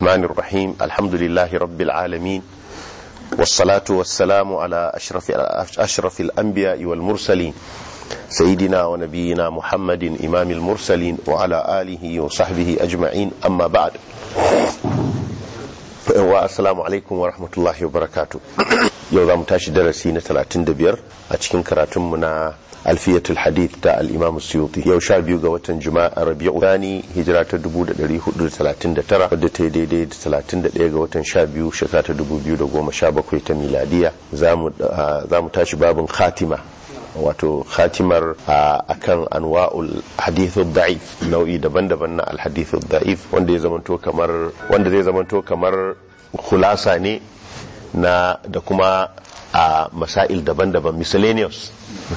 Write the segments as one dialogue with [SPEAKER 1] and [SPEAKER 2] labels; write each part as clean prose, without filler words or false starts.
[SPEAKER 1] الرحمن الرحيم الحمد لله رب العالمين والصلاة والسلام على أشرف الأنبياء والمرسلين سيدنا ونبينا محمد إمام المرسلين وعلى آله وصحبه أجمعين أما بعد والسلام عليكم ورحمة الله وبركاته. يوضا متاشي درسين 35 أتكين كراتمنا ألفية الحديث تاع الإمام السيوطي يو شابيو قوة جماعة ربيع ثاني هجرة دبودة دريه 39 ودت دي 31 قوة شابيو شكات دبوديو دقو مشابكوية ميلادية زامو تاشي باب خاتمة wato khatimar akan anwa'ul hadithud da'if nau'i daban-daban na alhadithud da'if wanda zai zamanto kamar khulasa ne na da kuma a masail daban-daban miscellaneous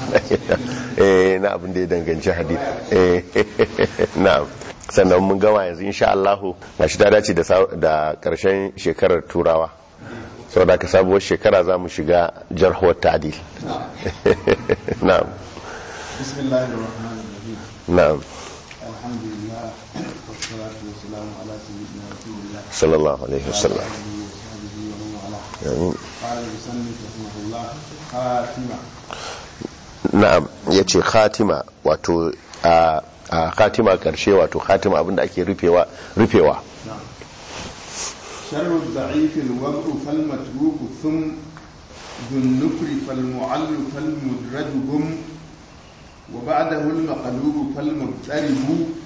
[SPEAKER 1] na abin da ya danganci hadith na'am sannan mun gama yanzu insha Allah gashi ta dace da karshen shekarar turawa sau da ka sabuwar shekara za mu shiga jarhuwar ta'adil. Na'am.
[SPEAKER 2] Bismillahirrahmanirrahim.
[SPEAKER 1] Na'am.
[SPEAKER 2] Alhamdulillah wassalatu wassalamu ala sayyidina rasulillah
[SPEAKER 1] sallallahu alaihi wasallam. Amin.
[SPEAKER 2] Qala al-musannif rahimahullah khatima.
[SPEAKER 1] Na'am, yace khatima wato khatima karshe wato khatima abinda ake rufewa.
[SPEAKER 2] شر الضعيف الوضع فالمتروك ثم ذو النكر فالمعل فالمدرج هم وبعده المقلوب فالمضطرب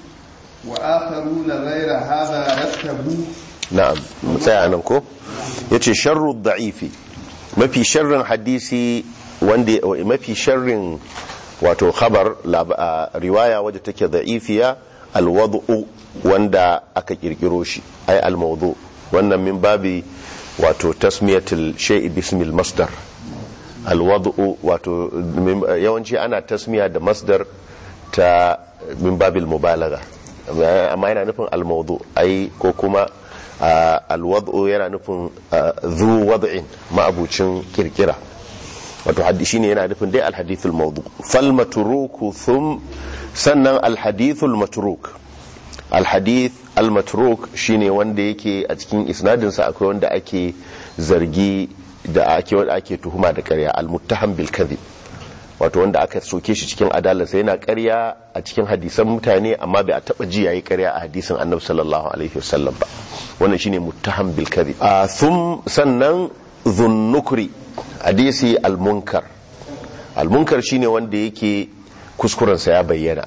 [SPEAKER 2] وآخرون غير هذا رتبوا.
[SPEAKER 1] نعم متعنكم يتي شر الضعيف ما في شر حديثي وندي ما في شر wato khabar riwaya wadda take da'ifiya alwad'u wanda aka kirkiro shi ay almawdu wannan min babi wato tasmiyatul shay'i bismil masdar alwad'u wato yawanci ana tasmiya da masdar ta min babil mubalagha amma yana nufin almawdu ai ko kuma alwad'u yana nufin zu wad'in ma'abucin kirkira wato hadisi ne yana nufin dai alhadithul mawdu fal matruku thum sannan alhadithul matruk alhadith almatruk shine wanda yake a cikin isnadinsa akwai wanda ake zargi da ake tuhuma da ƙarya almuttaham bil kadhib wato wanda aka soke shi cikin adalarsa yana ƙarya a cikin hadisan mutane amma bai a taba ji yayi ƙarya a hadisin annabi sallallahu alaihi wasallam ba wannan shine muttaham bil kadhib thum sannan dhunnukri hadisi almunkar shine wanda yake kuskurensa ya bayyana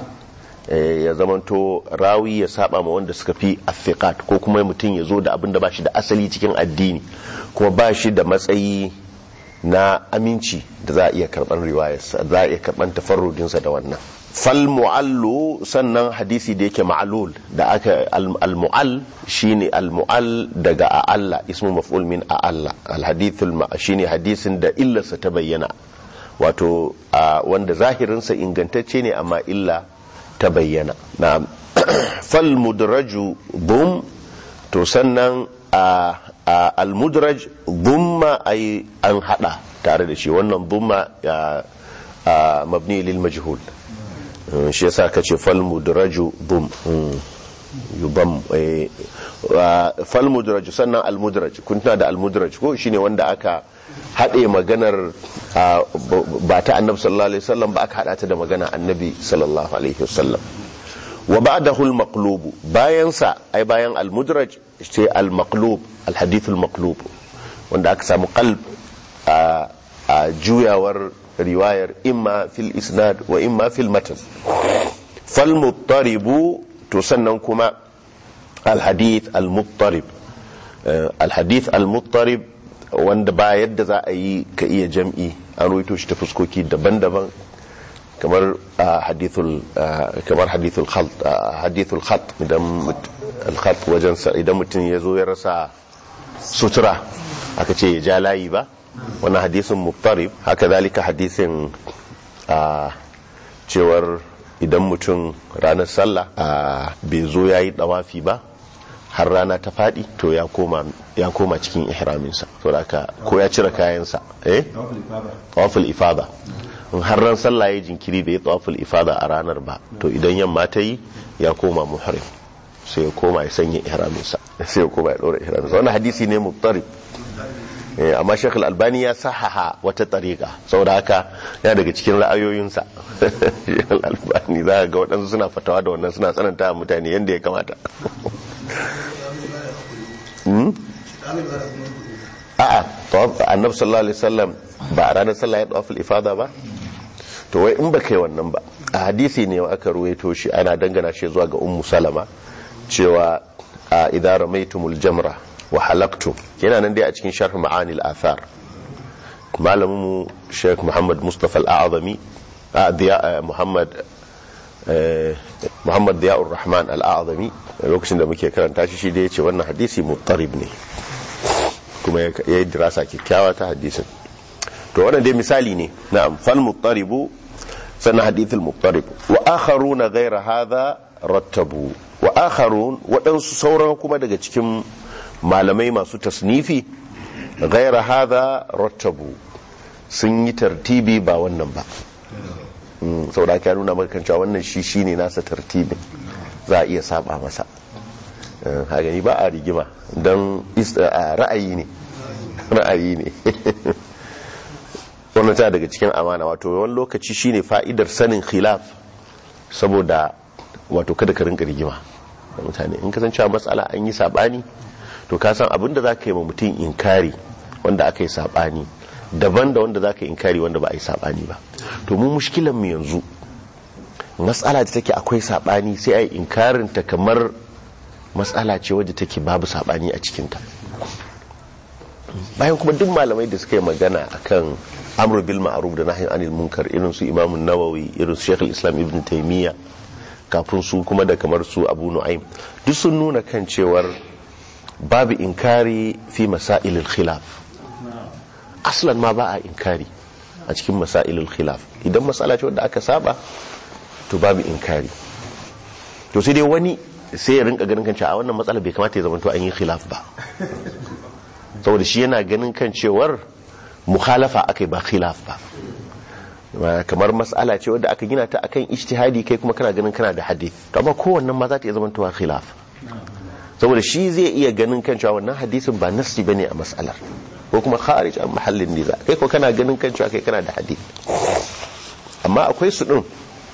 [SPEAKER 1] ya zamanto rawi ya saba ma wanda suka fi afiqat ko kuma mutum ya zo da abinda ba shi da asali cikin addini kuma ba shi da matsayi na aminci da za a iya karban riwayarsa za a iya karban tafarrudinsa da wannan fal mu'allu sannan hadisi da yake ma'lul da aka al mu'all shine al mu'all daga a'alla ismu maf'ul min a'alla al hadithul shine hadisin da illarsa ta bayyana wato wanda zahirinsa ingantacce ne amma illa ta bayyana na fal mudraju dum to sannan al mudraj dumma ay an hada tare da shi wannan dumma mabni lil majhul shi yasa kace fal mudraju dum yubam fal mudraj sannan al mudraj kunta da al mudraj ko shine wanda aka haɗe maganar ba ta annabi sallallahu alaihi wasallam ba aka haɗa ta da magana annabi sallallahu alaihi wasallam wa ba'dahu al-maqlub bayan sa ai bayan al-mudraj sai al-maqlub al-hadith al-maqlub wanda aka samu qalb a juyawar riwayar imma fil isnad wa imma fil matan fal muttaribu to sannan kuma al-hadith al-muttarib al-hadith al-muttarib wanda ba yadda za a yi ka iya jam'i an ruwaito shi ta fuskoki daban-daban kamar hadithul khat idan mutum ya zo ya rasa sutura aka ce ya ja layi ba wannan hadisin muftarib haka zalika hadisin cewar idan mutum ranar sallah bai zo ya yi dawafi ba har rana ta faɗi to ya koma cikin ihraminsa to haka ko ya cire kayansa tawaful ifada in har ran sallah ya jinkiri bai tawaful ifada a ranar ba to idan yamma ta yi ya koma muhrim sai ya koma ya sanya ihraminsa sai kuma ya dora ihramin sa. Wannan hadisi ne muttarib, amma Sheikh Al-Albani ya sahaha wata tariqa, saboda haka ya daga cikin ra'ayoyinsa. Sheikh Al-Albani za ga waɗansu suna fatawa da wannan, suna tsananta mutane yadda ya kamata. A'a, annabi sallallahu alaihi wasallam ba a ranar sallah ya tawaful ifada ba, to wai in ba kai wannan ba, a hadisi ne aka ruwaito shi, ana dangana shi zuwa ga ummu salama cewa idza ramaitumul jamra wa halaqtum, yana nan dai a cikin sharh ma'anil athar. Malamin mu Sheikh Muhammad Mustafa Al-A'zami, Muhammad Diya'ur Rahman Al-A'zami, lokacin da muke karanta shi da yace wannan hadisi muttarib ne, kuma ya yi dirasa kyakkyawa ta hadisin. To wannan dai misali ne. Na'am, fal muttaribu sannan hadithul muttarib. Wa akharuna ghayra hadha rattabu, wa akharun waɗansu sauran kuma daga cikin malamai masu tasnifi ghayra hadha rattabu, sun yi tartibi ba wannan ba. Saboda ka nuna maka kan cewa wannan shi shine nasa tartibin, za a iya saba masa. Haka ni ba a rigima don ra'ayi ne. Wannan ta daga cikin amana, wato wani lokaci shine fa'idar sanin khilaf, saboda wato kada ka rinka rigima da mutane. In kasancewa matsala an yi sabani, to ka san abinda za ka yi ma mutum inkari wanda aka yi sabani daban da wanda za ka yi inkari wanda ba a yi sabani ba. To mu mushkilan mu yanzu, matsala da take akwai sabani sai a yi inkarin ta kamar matsala ce wadda take babu sabani a cikinta, bayan kuma duk malamai da suka yi magana akan amru bil ma'ruf da nahyi anil munkar, irin su Imam an-Nawawi, irin su Sheikh al-Islam Ibn Taymiyyah, kafin su kuma da kamar su Abu Nu'aym, duk sun nuna kan cewar babu inkari fi masailil khilaf. Aslan ma ba a inkari a cikin masailil khilaf. Idan masala ce wadda aka saba, to babu inkari. To sai dai wani sai ya rinka ganin kan cewa a wannan matsala bai kamata ya zama to an yi khilaf ba, saboda shi yana ganin kan cewar mukhalafa akai ba khilaf ba. Kamar mas'ala ce wadda aka gina ta akan ijtihadi, kai kuma kana ganin kana da hadith, to amma kowannen ma za ta iya zama to khilaf, saboda shi zai iya ganin kan cewa wannan hadisin ba nassi bane a mas'alar, ko kuma kharij an mahallin niza, kai ko kana ganin kan cewa kai kana da hadith. Amma akwai su din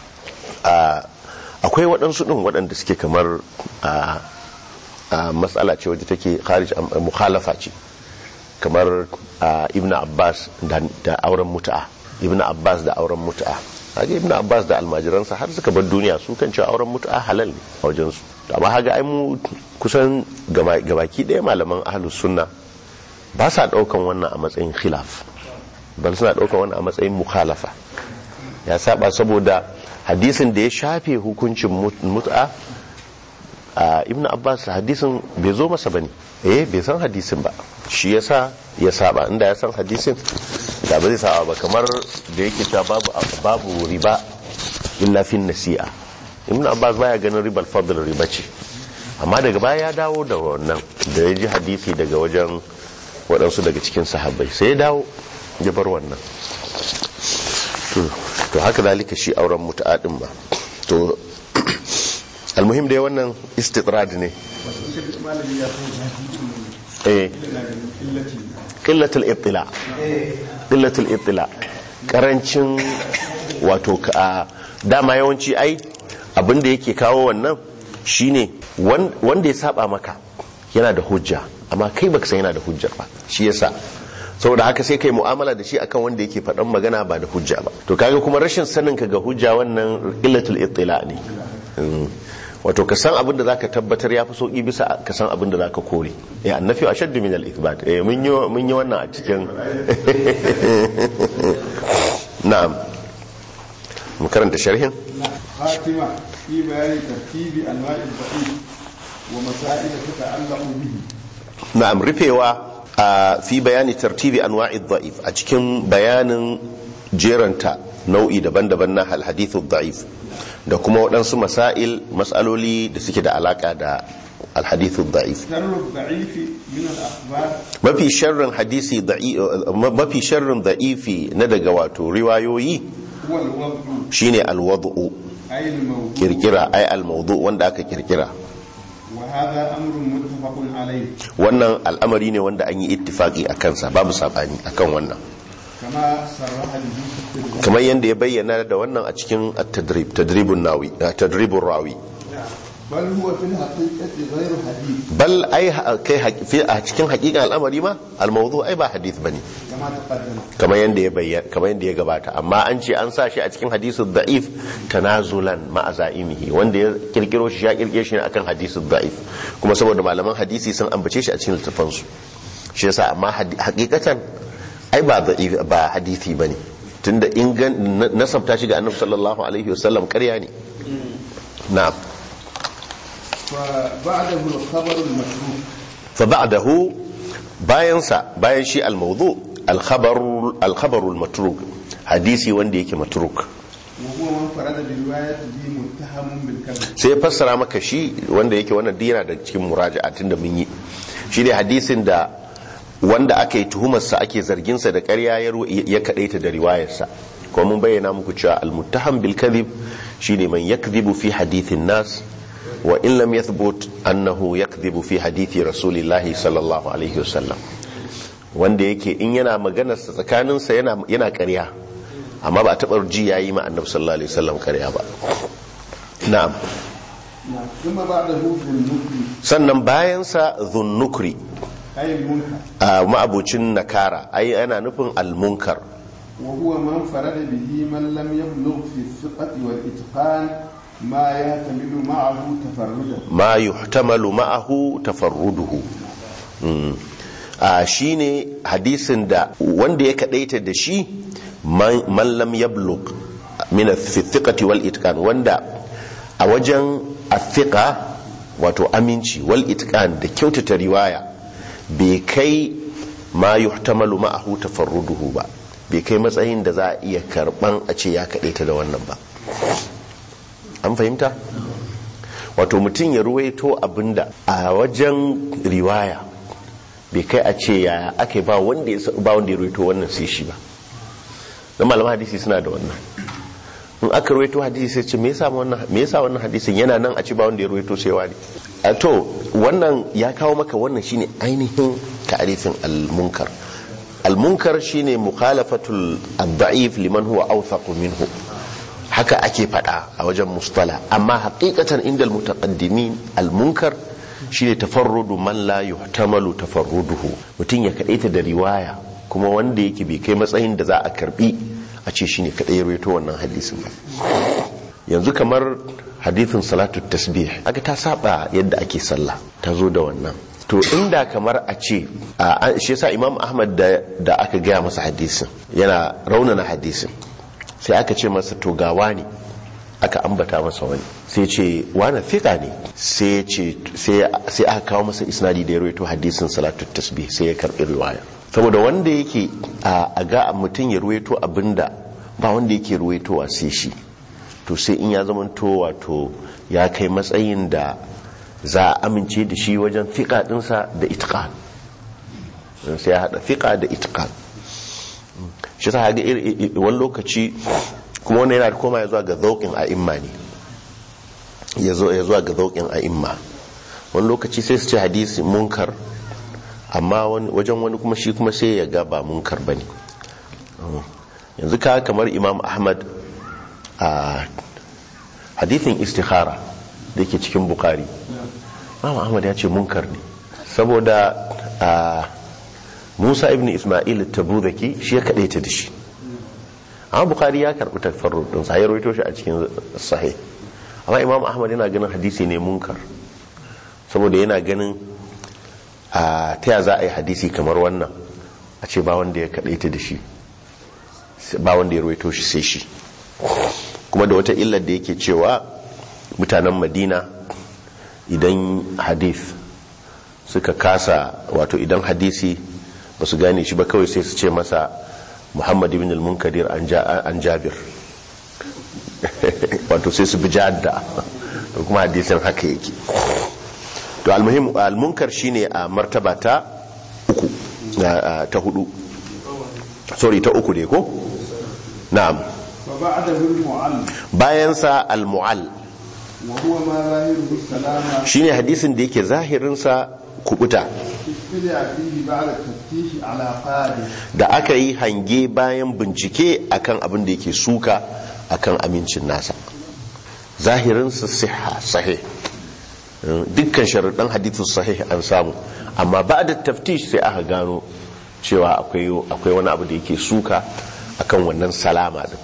[SPEAKER 1] akwai waɗansu ɗin waɗanda suke kamar matsala ce wadda take kharij mukhalafa ce, kamar Ibn Abbas da auren mut'a. Ibn Abbas da auren mut'a, haka Ibn Abbas da almajiransa har suka bar duniya su kan cewa auren mut'a halal ne a wajen su. Amma haka ai mu kusan gabaki ɗaya malaman ahlus sunna ba sa ɗaukan wannan a matsayin khilaf, bal suna ɗaukan wannan a matsayin mukhalafa. Ya saba saboda hadisin da ya shafe hukuncin mut'a, Ibn Abbas hadisin bai zo masa bane, bai san hadisin ba, shi yasa ya saba. Inda ya san hadisin da ba zai saba ba, kamar da yake cewa babu riba illa fin nasi'a. Ibn Abbas baya ganin ribal fadl riba ce, amma daga baya ya dawo da wannan, da ya ji hadisi daga wajen waɗansu daga cikin sahabbai, sai ya dawo ya bar wannan. To haka zalika shi auren mutu'a din ba. To almuhim dai wannan istitrad ne. Qillatul ittila, karancin wato dama yawanci ai abinda yake kawo wannan shine wanda ya saba maka yana da hujja, amma kai baka san yana da hujjar ba, shi yasa saboda haka sai kai mu'amala da shi akan wanda yake faɗan magana ba da hujja ba. To kaga kuma rashin sanin ka ga hujja, wannan qillatul ittila ne. Wato ka san abin da zaka tabbatar yafi sauki bisa ka san abin da zaka kore. Annafi ashaddu min al-ithbat. Mun yi wannan a cikin na'am. Mu karanta sharhin.
[SPEAKER 2] Fatima fi bayani tartibi anwa'i al-baqi wa masail tata'allaqu bihi.
[SPEAKER 1] Na'am, rufewa fi bayani tartibi anwa'i dha'if, a cikin bayanin jeranta nau'i daban-daban na al-hadithu dha'if, da kuma waɗansu mas'aloli da suke da alaka da al-hadithu dha'if. Mafi sharrin hadisi mafi sharrin dha'ifi na daga wato riwayoyi shine al-wad'u, kirkira, ay al-mawdu' wanda aka kirkira.
[SPEAKER 2] وهذا أمر متفق عليه
[SPEAKER 1] wannan al'amari ne wanda an yi ittifaqi akan sa babu sabani akan wannan
[SPEAKER 2] كما صرح به في التدريب.
[SPEAKER 1] kamar yanda ya bayyana da wannan a cikin tadribun rawi
[SPEAKER 2] بل هو في الحقيقة غير حديث
[SPEAKER 1] bal ai kai a cikin hakikan al'amari ma al-mawdu ai ba hadith bane
[SPEAKER 2] كما تقدم.
[SPEAKER 1] kamar yanda ya bayyana kamar yanda ya gabata amma an ce an sa shi a cikin hadisul da'if tanazulan ma'a za'imihi wanda ya kirkiro shi ya kirkire shi ne akan hadisul da'if kuma saboda malaman hadisi sun ambace shi a cikin littafan su shi yasa amma hakikatan ai ba da'if ba hadisi bane tunda nasabta shi ga annabi sallallahu alaihi wasallam ƙarya ne na'am
[SPEAKER 2] فبعده الخبر المتروك
[SPEAKER 1] فبعده bayan shi al-mawdu al-khabar al-matruk hadisi wanda yake matruk
[SPEAKER 2] وهو من فرد بروايته متهم بالكذب.
[SPEAKER 1] sai fassara maka shi wanda yake wannan dina da cikin muraja'a tunda mun yi shi ne hadisin da wanda aka yi tuhumarsa ake zarginsa da ƙarya ya kadaita da riwayarsa kuma mun bayyana muku cewa al-muttaham bil kadhib shine man yakdhibu fi hadithin nas wa in lam yathbut annahu yakdhibu fi hadithi rasulillahi sallallahu alaihi wasallam wanda yake in yana magana tsakaninsa yana ƙarya amma ba taɓa ji yayi ma annabi sallallahu alaihi wasallam ƙarya ba na'am
[SPEAKER 2] ثم بعده النكري
[SPEAKER 1] sannan bayan sa dhunnukri
[SPEAKER 2] أي المنكر
[SPEAKER 1] ma'abucin nakara ai ana nufin al-munkar
[SPEAKER 2] وهو من فرد به من لم يبلغ في الثقة والإتقان ما يحتمل معه تفرده
[SPEAKER 1] ma yuhtamalu ma'ahu tafarruduhu shine hadisin da wanda ya kadaita da shi man lam yablugh min al-thiqati wal itqan wanda a wajen athiqa wato aminci wal itqan da kyautata riwaya bai kai ma yuhtamalu ma'ahu tafarruduhu ba bai kai matsayin da za a iya karban a ce ya kadaita da wannan ba an fahimta wato mutum ya ruwaito abinda a wajen riwaya bai kai a ce ya ake ba wanda ya ruwaito wannan sai shi ba don malaman hadisi suna da wannan in aka ruwaito hadisi sai ce me yasa wannan hadisin yana nan a ce ba wanda ya ruwaito sai wani to wannan ya kawo maka wannan shine ainihin ta'rifin al-munkar al-munkar shine mukhalafatul ad-da'if liman huwa awthaq minhu haka ake fada a wajen mustala amma haqiqatan inda al-mutaqaddimin al-munkar shine tafarrudu man la yuhtamalu tafarruduhu mutun ya kadaita da riwaya kuma wanda yake bai kai matsayin da za a karbi a ce shine kadai rawaito wannan hadisin ba yanzu kamar hadithin salatu tasbih aka ta saba yadda ake sallah ta zo da wannan to inda kamar a ce shi yasa imam ahmad da aka gaya masa hadisin yana raunana hadisin sai aka ce masa to gawa ne aka ambata masa wani sai ce wani fiqa ne sai aka kawo masa isnadi da ya rawaito hadisin salatu tasbih sai ya karbi riwaya saboda wanda yake a ga mutum ya rawaito abinda ba wanda yake rawaitowa sai shi to sai in ya zamanto wato ya kai matsayin da za a amince da shi wajen fiqa dinsa da itqan sai ya hada fiqa da itqan shi ta haga wani lokaci kuma wani yana koma ya zuwa ga zauƙin a'imma ne ya zuwa ga zauƙin a'imma wani lokaci sai su ce hadisi munkar amma wajen wani kuma shi kuma sai ya ga ba munkar ba ne yanzu ka kamar imam ahmad a hadithin istikhara da ke cikin bukari imam ahmad ya ce munkar ne saboda Musa ibn Ismail at-Tabuzaki shi ya kadaita da shi amma Bukhari ya karbi tafarrud din sai ya rawaito shi a cikin sahih amma Imam Ahmad yana ganin hadisi ne munkar saboda yana ganin ta ya za a yi hadisi kamar wannan a ce ba wanda ya kadaita da shi ba wanda ya rawaito shi sai shi kuma da wata illar da yake cewa mutanen Madina idan hadith suka kasa wato idan hadisi ba su gane shi ba kawai sai su ce masa Muhammad ibn al-Munkadir an Jabir wato sai su bi jadda to kuma hadisin haka yake to almuhim al-munkar shine a martaba ta uku ta hudu sorry ta uku ne ko na'am bayan sa al-mu'all
[SPEAKER 2] وهو ما ظاهره السلامة
[SPEAKER 1] shine hadisin da yake zahirinsa kubuta
[SPEAKER 2] ابتدع فيه بعد التفتيش على قاده
[SPEAKER 1] da aka yi hange bayan bincike akan abin da yake suka akan amincin nasa, zahirinsa siha sahih, dukkan sharuɗan hadithu sahih an samu, amma ba da taftish sai aka gano cewa akwai wani abu da yake suka akan wannan salama din.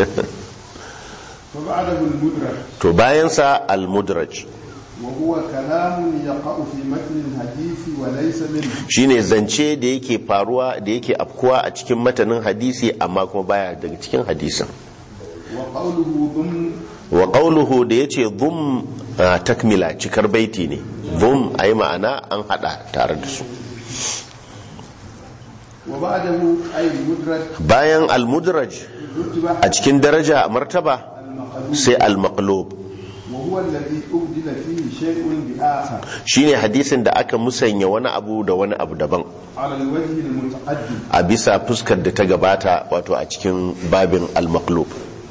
[SPEAKER 2] وبعده المدرج
[SPEAKER 1] to bayansa al-mudraj
[SPEAKER 2] وهو كلام يقع في متن الحديث وليس منه
[SPEAKER 1] shine zance da yake faruwa da yake afkuwa a cikin matanin hadisi amma kuma baya daga cikin hadisin.
[SPEAKER 2] وقوله ضمن
[SPEAKER 1] wa qawluhu da yace dhum takmila cikar baiti ne, dhum ai ma'ana an hada tare da su.
[SPEAKER 2] وبعده أي المدرج
[SPEAKER 1] bayan al-mudraj
[SPEAKER 2] رتبة
[SPEAKER 1] a cikin daraja martaba
[SPEAKER 2] المقلوب
[SPEAKER 1] sai al-maqlub,
[SPEAKER 2] وهو الذي أبدل فيه شيء بآخر
[SPEAKER 1] shine hadisin da aka musanya wani abu da wani abu daban
[SPEAKER 2] على الوجه المتقدم
[SPEAKER 1] a bisa fuskar da ta gabata, wato a cikin babin al-maqlub.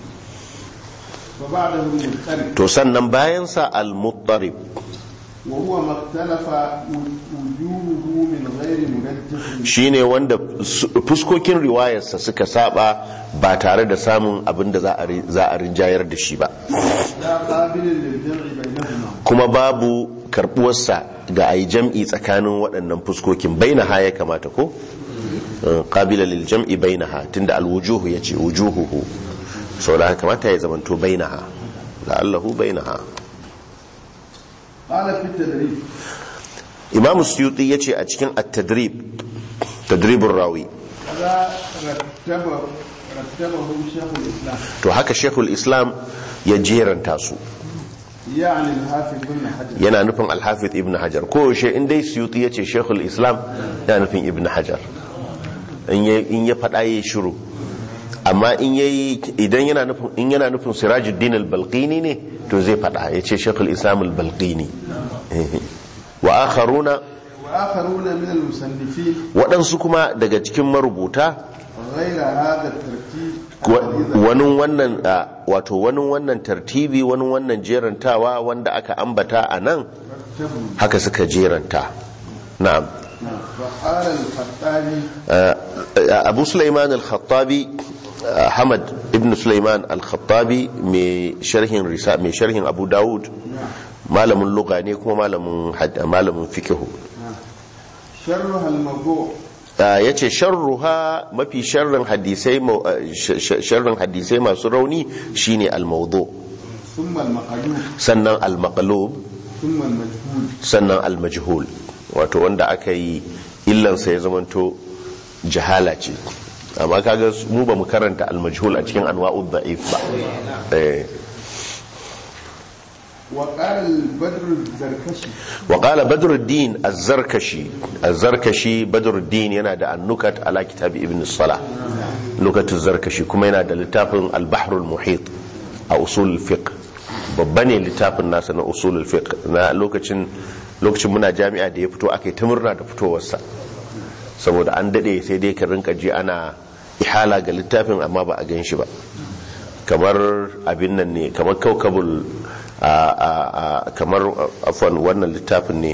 [SPEAKER 2] وبعده المضطرب
[SPEAKER 1] to sannan bayansa al-muttarib
[SPEAKER 2] وهو ما اختلف وجوهه من غير منجح
[SPEAKER 1] shine wanda fuskokin riwayarsa suka saba ba tare da samun abin da za a rinjayar da shi ba,
[SPEAKER 2] لا قابل للجمع بينهما
[SPEAKER 1] kuma babu karbuwarsa ga ayi jam'i tsakanin waɗannan fuskokin. bainaha ya kamata ko qabila lil jam'i bainaha, tunda al-wujuhu yace wujuhuhu, sau da kamata ya zamanto bainaha, la'allahu bainaha.
[SPEAKER 2] قال في التدريب
[SPEAKER 1] imam suyuti yace a cikin at-tadrib tadribur rawi,
[SPEAKER 2] هذا رتبه شيخ الإسلام
[SPEAKER 1] to haka shekul islam ya jeranta su,
[SPEAKER 2] يعني الحافظ بن حجر
[SPEAKER 1] yana nufin al-hafiz ibn hajar. ko yaushe in dai suyuti yace shekul islam yana nufin ibn hajar, in ya faɗa yayi shiru, amma idan yana nufin sirajuddin al-balqini ne to zai faɗa yace shekul islam al-balqini. wa akharuna
[SPEAKER 2] وآخرون من المصنفين
[SPEAKER 1] waɗansu kuma daga cikin marubuta
[SPEAKER 2] غير هذا الترتيب
[SPEAKER 1] wani wannan tartibi, wani wannan jerantawa wanda aka ambata a nan
[SPEAKER 2] رتبوا
[SPEAKER 1] haka suka jeranta. na'am.
[SPEAKER 2] فقال الخطابي
[SPEAKER 1] abu sulaiman al-khattabi, hamad ibn sulaiman al-khattabi mai sharhin abu dawud, malamin lugha ne kuma malamin fikihu.
[SPEAKER 2] شرها الموضوع
[SPEAKER 1] ya ce sharruha mafi sharrin hadisai masu rauni shine al-mawdu,
[SPEAKER 2] ثم المقلوب
[SPEAKER 1] sannan al-maqlub,
[SPEAKER 2] ثم المجهول
[SPEAKER 1] sannan al-majhul, wato wanda aka yi illansa ya zamanto jahala ce. amma kaga mu ba mu karanta al-majhul a cikin anwa'ud da'if ba.
[SPEAKER 2] وقال البدر الزركشي
[SPEAKER 1] وقال بدر الدين الزركشي بدر الدين yana da annukat ala kitab ibn salah, nukat az-zarkashi kuma yana da littafin al-bahr al-muhit a usul al-fiqh, babba ne littafin nasa na usul al-fiqh. na lokacin muna jami'a da ya fito akai ta murna da fitowarsa, saboda an dade sai dai ka rinka ji ana ihala ga littafin amma ba a gan shi ba, kamar abin nan ne, kamar kaukabul kamar afwan wannan littafin ne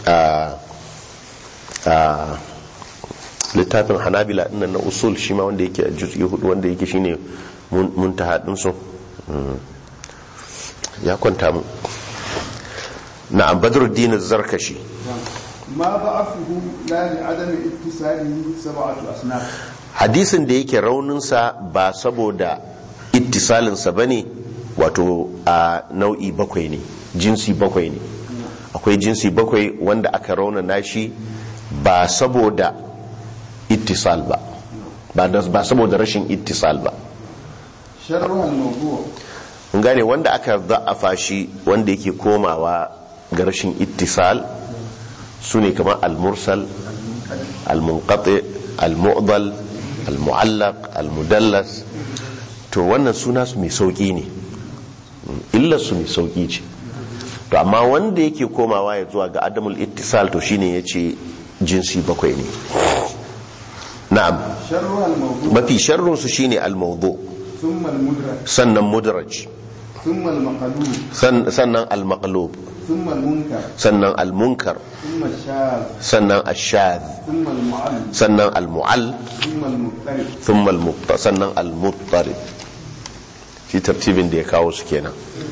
[SPEAKER 1] littafin hanabila dinnan na usul shi ma wanda yake a juz'i 4 wanda yake shine muntaha din su ya kwanta mu. na'am. badruddin az-zarkashi
[SPEAKER 2] ما ضعفه لا لعدم اتصاله 7 أصناف
[SPEAKER 1] hadisin da yake rauninsa ba saboda ittisalinsa bane, wato a nau'i 7 ne, jinsi 7 ne. akwai jinsi 7 wanda aka raunana shi ba saboda ittisal ba saboda rashin ittisal ba.
[SPEAKER 2] شرها الموضوع
[SPEAKER 1] kun gane wanda aka za'afa shi wanda yake komawa ga rashin ittisal su ne kamar al-mursal, al-munqati, al-mu'dal, al-mu'allaq, al-mudallas. to wannan suna su mai sauki ne, illar su mai sauki ce. to amma wanda yake komawa ya zuwa ga adamul ittisal to shine yace jinsi 7 ne. na'am.
[SPEAKER 2] شرها الموضوع
[SPEAKER 1] mafi sharrun su shine al-mawdu,
[SPEAKER 2] ثم المدرج
[SPEAKER 1] sannan mudraj.
[SPEAKER 2] ثم المقلوب
[SPEAKER 1] sannan al-maqlub
[SPEAKER 2] ثم المنكر
[SPEAKER 1] sannan al-munkar
[SPEAKER 2] ثم الشاذ
[SPEAKER 1] sannan ash-shadh
[SPEAKER 2] ثم المعل
[SPEAKER 1] sannan al-mu'all
[SPEAKER 2] ثم المضطرب
[SPEAKER 1] thumma al-muttarib sannan al-muttarib shi tartibin da ya kawo su kenan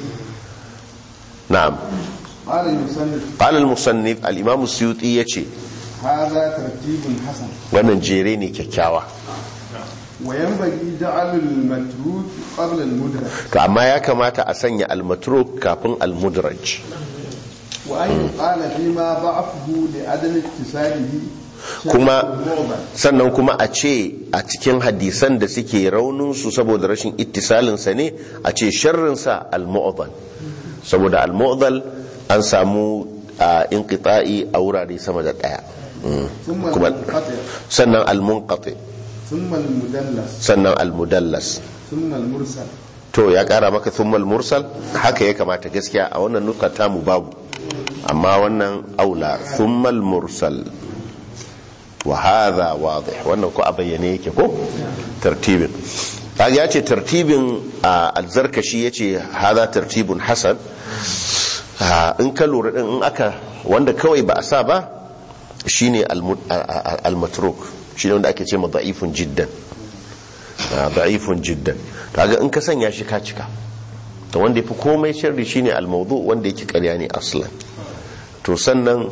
[SPEAKER 1] na'am
[SPEAKER 2] قال المصنف
[SPEAKER 1] qala al-musannif al-imam as-suyuti yace
[SPEAKER 2] هذا ترتيب حسن
[SPEAKER 1] wannan jere ne kyakkyawa
[SPEAKER 2] وينبغي جعل المتروك قبل المدرج
[SPEAKER 1] to amma ya kamata a sanya al-matruk kafin al-mudraj
[SPEAKER 2] وأن يقال فيما ضعفه لعدم اتصاله
[SPEAKER 1] kuma
[SPEAKER 2] معضل
[SPEAKER 1] sannan kuma a ce a cikin hadisan da suke raunin su saboda rashin ittisalin sa ne a ce sharrin sa al-mu'dal saboda al-mu'dal an samu inqita'i a wurare sama da daya
[SPEAKER 2] ثم
[SPEAKER 1] kuma
[SPEAKER 2] المنقطع
[SPEAKER 1] sannan al-munqati
[SPEAKER 2] ثم المدلس
[SPEAKER 1] sannan al-mudallas
[SPEAKER 2] ثم المرسل
[SPEAKER 1] to ya kara maka thumma al-mursal haka ya kamata gaskiya a wannan nuka tamu babu amma wannan aula thumma al-mursal wa hadha wadih wannan ko a bayyane yake ko tartibin kaga yace tartibin al-zarkashi yace hadha tartibun hasan in ka lura din in aka wanda kawai ba a sa ba shine al-matruk shine wanda ake ce ma da'ifun jiddan da'ifun jiddan kaga in ka sanya shi ka cika to wanda yafi komai sharri shine al-mawdu wanda yake ƙarya ne aslan to sannan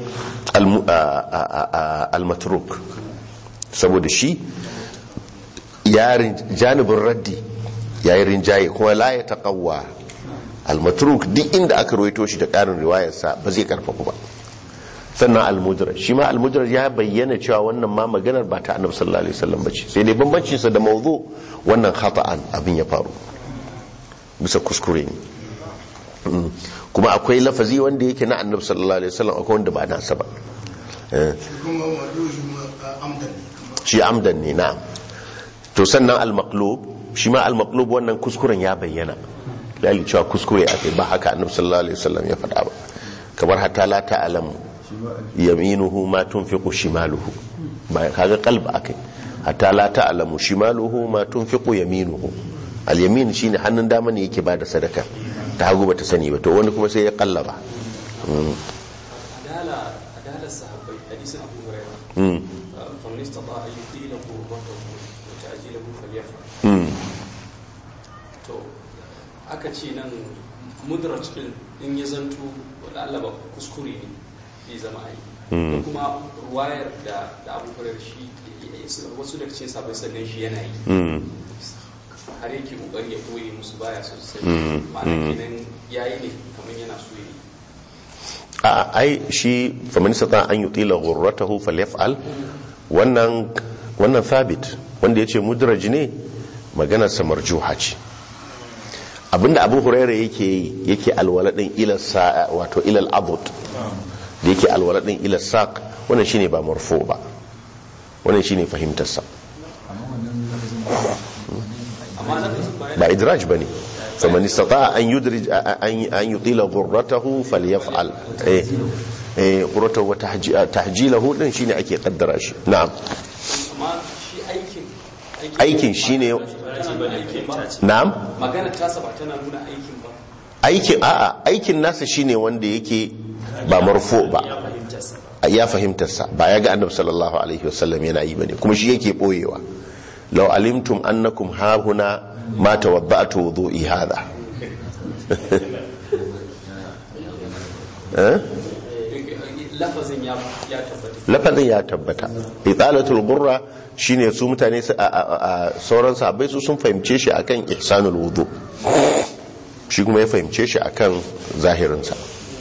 [SPEAKER 1] al-matruk saboda shi janibin raddi yayin rinjaye kuma la ya taqawwa al-matruk duk inda aka rawaito shi da ƙarin riwayarsa ba zai karfafa ba sannan al-mudraj shi ma al-mudraj ya bayyana cewa wannan ma maganar ba ta annabi sallallahu alaihi wasallam bace sai dai bambancin sa da mawdu wannan khata'an abin ya faru bisa kuskure ne kuma akwai lafazi wanda yake na annabi sallallahu alaihi wasallam akwai wanda ba nasa ba shi amdan ne na'am to sannan al-maqlub shi ma al-maqlub wannan kuskuren ya bayyana dalili cewa kuskure akai ba haka annabi sallallahu alaihi wasallam ya faɗa ba kamar hatta la ta'lamu yaminuhu ma tunfiqu shimaluhu ba kaga qalb akai hatta la ta'lamu shimaluhu ma tunfiqu yaminuhu al-yamin shine hannun dama ne yake bada sadaka ta hagu bata sani ba to wani kuma sai ya kallaba
[SPEAKER 3] adala sahabbai hadisin Abu Hurairah fa man istata'a an yutila qurbatahu wa ta'jilahu falyaf'al to aka ce nan mudraj in ya zanto wala Allah ba kuskure ne bai zama ai da kuma ruwayar da Abu Hurairah shi wasu daga cikin sahabbai sannan shi yana yi har yake kokari ya koyi musu baya so sai ma'ana kenan yayi ne kamar yana so yi
[SPEAKER 1] a ai shi faman sata an yutila ghurratahu falyaf'al wannan thabit wanda yace mudraj ne maganar sa marjuha ce abinda Abu Hurairah yake alwaladin ila sa wato ila al-abud da yake alwaladin ila saq wannan shine ba marfu ba wannan shine fahimtar sa ba idraj bane faman istata an yudrij an yutila ghurratahu falyaf'al ghurratahu wa tahjilahu din shine ake kaddara shi na'am
[SPEAKER 3] amma shi
[SPEAKER 1] aikin shine na'am
[SPEAKER 3] magana ta saba tana nuna aikin ba
[SPEAKER 1] aikin nasa shine wanda yake ba marfu ba ya fahimtarsa ba ya ga annabi sallallahu alaihi wasallam yana yi bane kuma shi yake boyewa law alimtum annakum hahuna ma tawadda'tu wudu'i hadha lafazin ya tabbata italatul gurra shine su mutane sauran sahabbai su sun fahimce shi akan ihsanul wudu shi kuma ya fahimce shi akan zahirinsa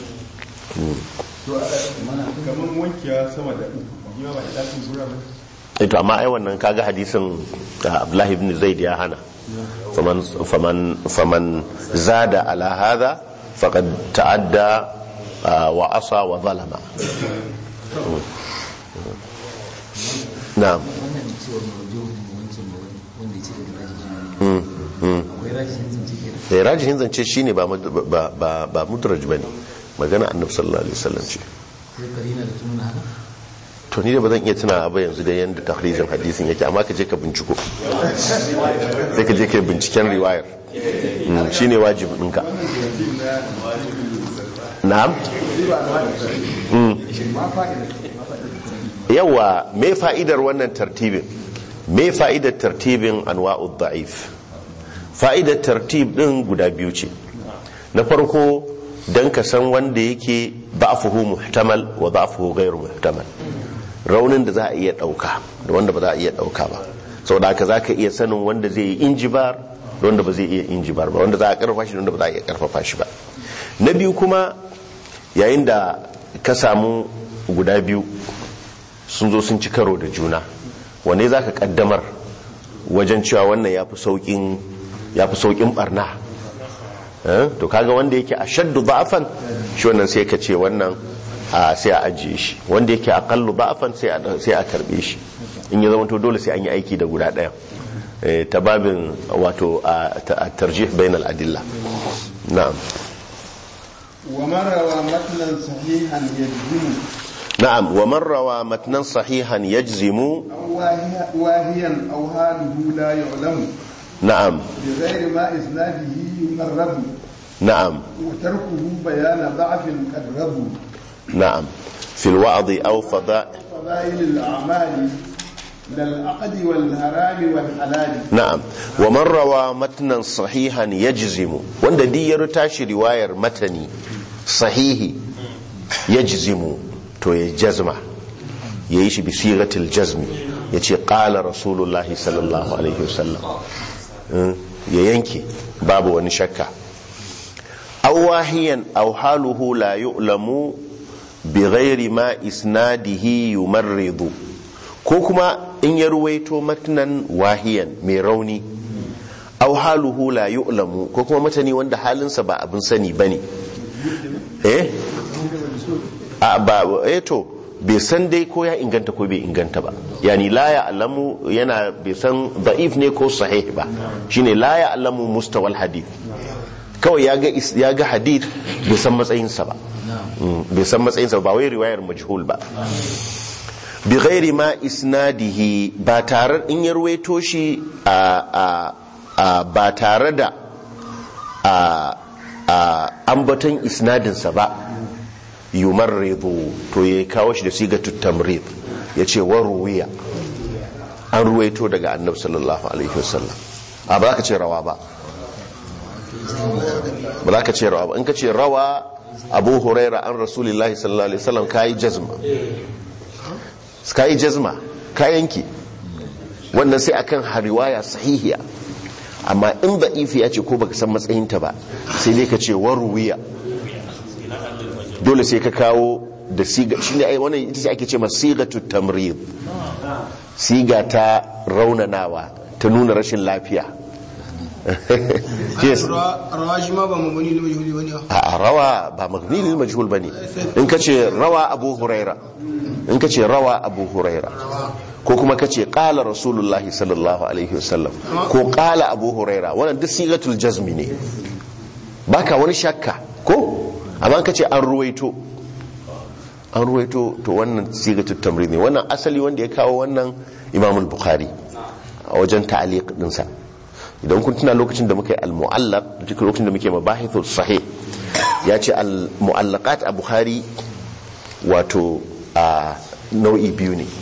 [SPEAKER 2] kamar wankiya sama da yi ba idatun gura ba
[SPEAKER 1] ito amma ai wannan kaga hadisin Abdullahi ibn Zaid ya hana faman zada ala hadha faqad ta'adda wa asa wa zalama na'am rajihin zance shine ba mudraj bane magana annabi sallallahu alaihi wasallam ce to ni da ba zan iya tuna ba yanzu da yanda tahrijin hadisin yake, amma ka je ka binciko sai ka je ka binciken riwayar. Shine wajibi ɗinka. Na'am. Yawa, me fa'idar wannan tartibin? Me fa'idar tartibin anwa'ud da'if? Fa'idar tartib din guda biyu ce. Na farko, dan ka san wanda yake da'fuhu muhtamal wa da'fuhu ghairu muhtamal. Raunin da za a iya dauka da wanda ba za a iya dauka ba. Saboda haka zaka iya sanin wanda zai yi injibar da wanda ba zai iya injibar ba, wanda za a karfafa shi da wanda ba za a iya karfafa shi ba. Na biyu kuma, yayin da ka samu guda biyu sun zo sun ci karo da juna, wane za ka kaddamar wajen cewa wannan ya fi sauƙin barna? To kaga wanda yake a shaddu ba'afan shi wannan sai ka ce wannan sai a ajiye shi, wanda yake aqallu ba'afan sai a karbe shi, in ya zama to dole sai an yi aiki da guda ɗaya ta babin wato a tarjih bainal adilla. Na'am.
[SPEAKER 2] ومن روى متنا صحيحا يجزم
[SPEAKER 1] نعم ومن روى متنا صحيحا يجزم
[SPEAKER 2] أو واهيا أو حاله لا يعلم
[SPEAKER 1] نعم
[SPEAKER 2] بغير ما إسناده يمرد
[SPEAKER 1] نعم
[SPEAKER 2] وتركه بيان ضعف قد رب
[SPEAKER 1] نعم في الوعظ أو
[SPEAKER 2] فضائل الأعمال للعقد والحرام والحلال.
[SPEAKER 1] نعم ومن روى متنا صحيحا يجزم وند دي يرتاشي رواية متني صحيح يجزم تو يجزم يعيش بصيغة الجزم يتي قال رسول الله صلى الله عليه وسلم ينكي باب ونشكا أو واهيا أو حاله لا يؤلم بغير ما إسناده يمرض ko kuma in ya ruwaito matnan wahiyan mai rauni au haluhu la yu'lamu ko kuma matani wanda halinsa ba abin sani bane to bai san dai ko ya inganta ko bai inganta ba, yani la ya'lamu yana bai san da'if ne ko sahih ba, shine la ya'lamu mustawal hadith, kawai ya ga hadith bai san matsayinsa ba, bai san matsayinsa ba wai riwayar majhul ba. bi ghairi ma isnadihi ba tare in ya ruwaito shi ba tare da ambaton isnadinsa ba yumarridu to ya kawo shi da sigatut tamrid ya ce wa ruwiya an ruwaito daga annabi sallallahu alaihi wasallam ba za ka ce rawa ba za ka ce rawa ba in ka ce rawa abu huraira an rasulillahi sallallahu alaihi wasallam kayi jazma ka yanki wannan sai akan riwaya sahihiya, amma in da'ifi ya ce ko baka san matsayinta ba sai dai ka ce waruwiya, dole sai ka kawo da siga shine ai wannan ita ce ake ce masigatu tamrid, siga ta raunanawa ta nuna rashin lafiya.
[SPEAKER 4] rawa shi ma ba mabni lil majhul bane
[SPEAKER 1] a rawa ba mabni lil majhul bane in kace rawa abu huraira in ka ce rawa abu huraira ko kuma ka ce ƙala rasulullahi sallallahu alaihi wasallam ko ƙala abu huraira, wannan duk sigatul jazmi ne, baka wani shakka ko, amma ka ce an ruwaito to wannan sigatul tamrid ne. Wannan asali wanda ya kawo wannan imamul bukhari a wajen ta'liq dinsa, idan kun tuna lokacin da muka yi al-mu'allaq, lokacin da muke mabahithul sahih, ya ce al-mu'allaqat a bukhari wato a nau'i biyu ne.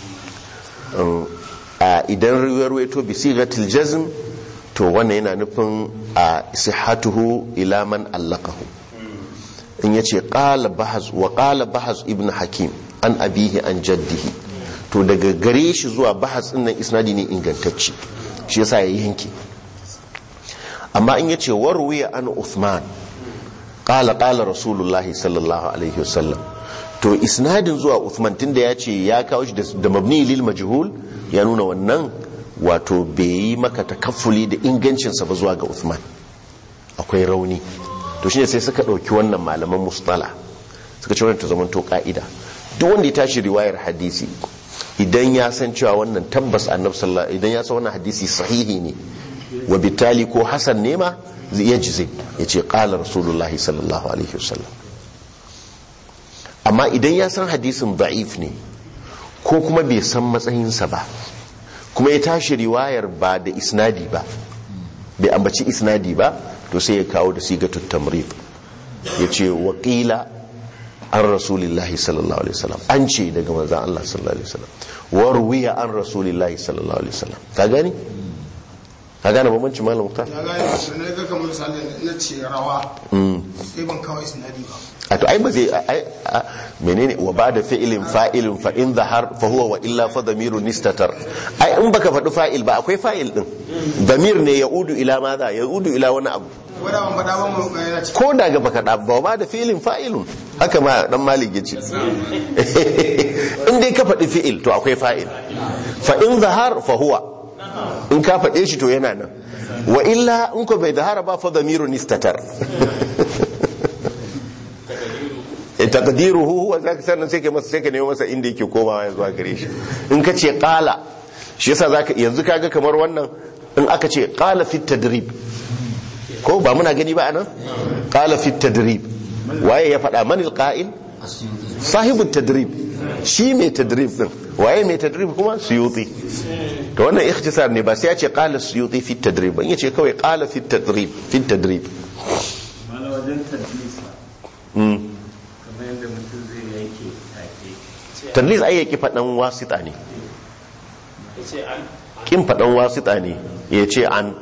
[SPEAKER 1] Idan ruwaito bi sigatil jazm to wannan yana nufin sihhatuhu ila man allaqahu, in yace qala bahaz ibn hakim an abihi an jaddihi, to daga gare shi zuwa bahaz din nan isnadi ne ingantacce, shi yasa ya yanke. amma in yace warwiya an uthman qala rasulullahi sallallahu alaihi wasallam, to isnadin zuwa Uthman tunda ya ce ya kawo shi da mabni lil majhul, ya nuna wannan wato bai yi maka takaffuli da ingancinsa ba zuwa ga Uthman, akwai rauni. To shine sai suka dauki wannan malaman mustala suka ce wannan ta zaman to ka'ida, duk wanda ya tashi riwayar hadisi idan ya san cewa wannan tabbas annabi sallallahu, idan ya san wannan hadisi sahihi ne wa bitali ko hasan ne ma zai yaji ya ce qala rasulullahi sallallahu alaihi wasallam. Amma idan ya san hadisin da'if ne ko kuma bai san matsayinsa ba kuma ya tashi riwayar ba da isnadi ba, bai ambaci isnadi ba, to sai ya kawo da sigatut tamrid, ya ce waƙila an rasulillahi sallallahu alaihi wasallam, an ce daga manzan Allah sallallahu alaihi wasallam, warwiya an rasulillahi sallallahu alaihi wasallam. Ka gani? Ka gane bambancin malam Muktar?
[SPEAKER 4] ya gane su ne ga kamar misalin na ce rawa sai ban kawai sinadi ba.
[SPEAKER 1] A to ai ba zai menene wa ba da fi'ilin fa'ilin fa in zahar fa huwa wa illa fa damirun nistatar. Ai in baka faɗi fa'il ba akwai fa'il din, damir ne ya udu ila maza, ya udu ila wani abu,
[SPEAKER 4] wadda ban faɗa ba mu yana ci
[SPEAKER 1] ko daga baka da ba da fi'ilin fa'ilun, haka ma dan Malik yace in dai ka faɗi fi'il to akwai fa'il, fa in zahar fa huwa, in ka faɗe shi to yana nan, wa illa in ko bai zahara ba fa damirun nistatar. taqdiruhu huwa zaka sannan sai ka nemo masa inda yake komawa yanzu a gare shi. In ka ce qala, shi yasa zaka yanzu kaga kamar wannan, in aka ce qala fi tadrib, ko ba muna gani ba anan qala fi tadrib, waye ya faɗa manil qa'il? Sahibu tadrib, shi mai tadrib din, waye mai tadrib kuma? Suyuti. to wannan ikhtisar ne, ba sai ya ce qala suyuti fi tadrib ba, yace kawai qala fi tadrib, fi tadrib.
[SPEAKER 5] mana wajen tadlis kamar yadda mutum zai yake take
[SPEAKER 1] tadlis ai yake faɗan wasita ne, kin faɗan wasita ne ya ce an.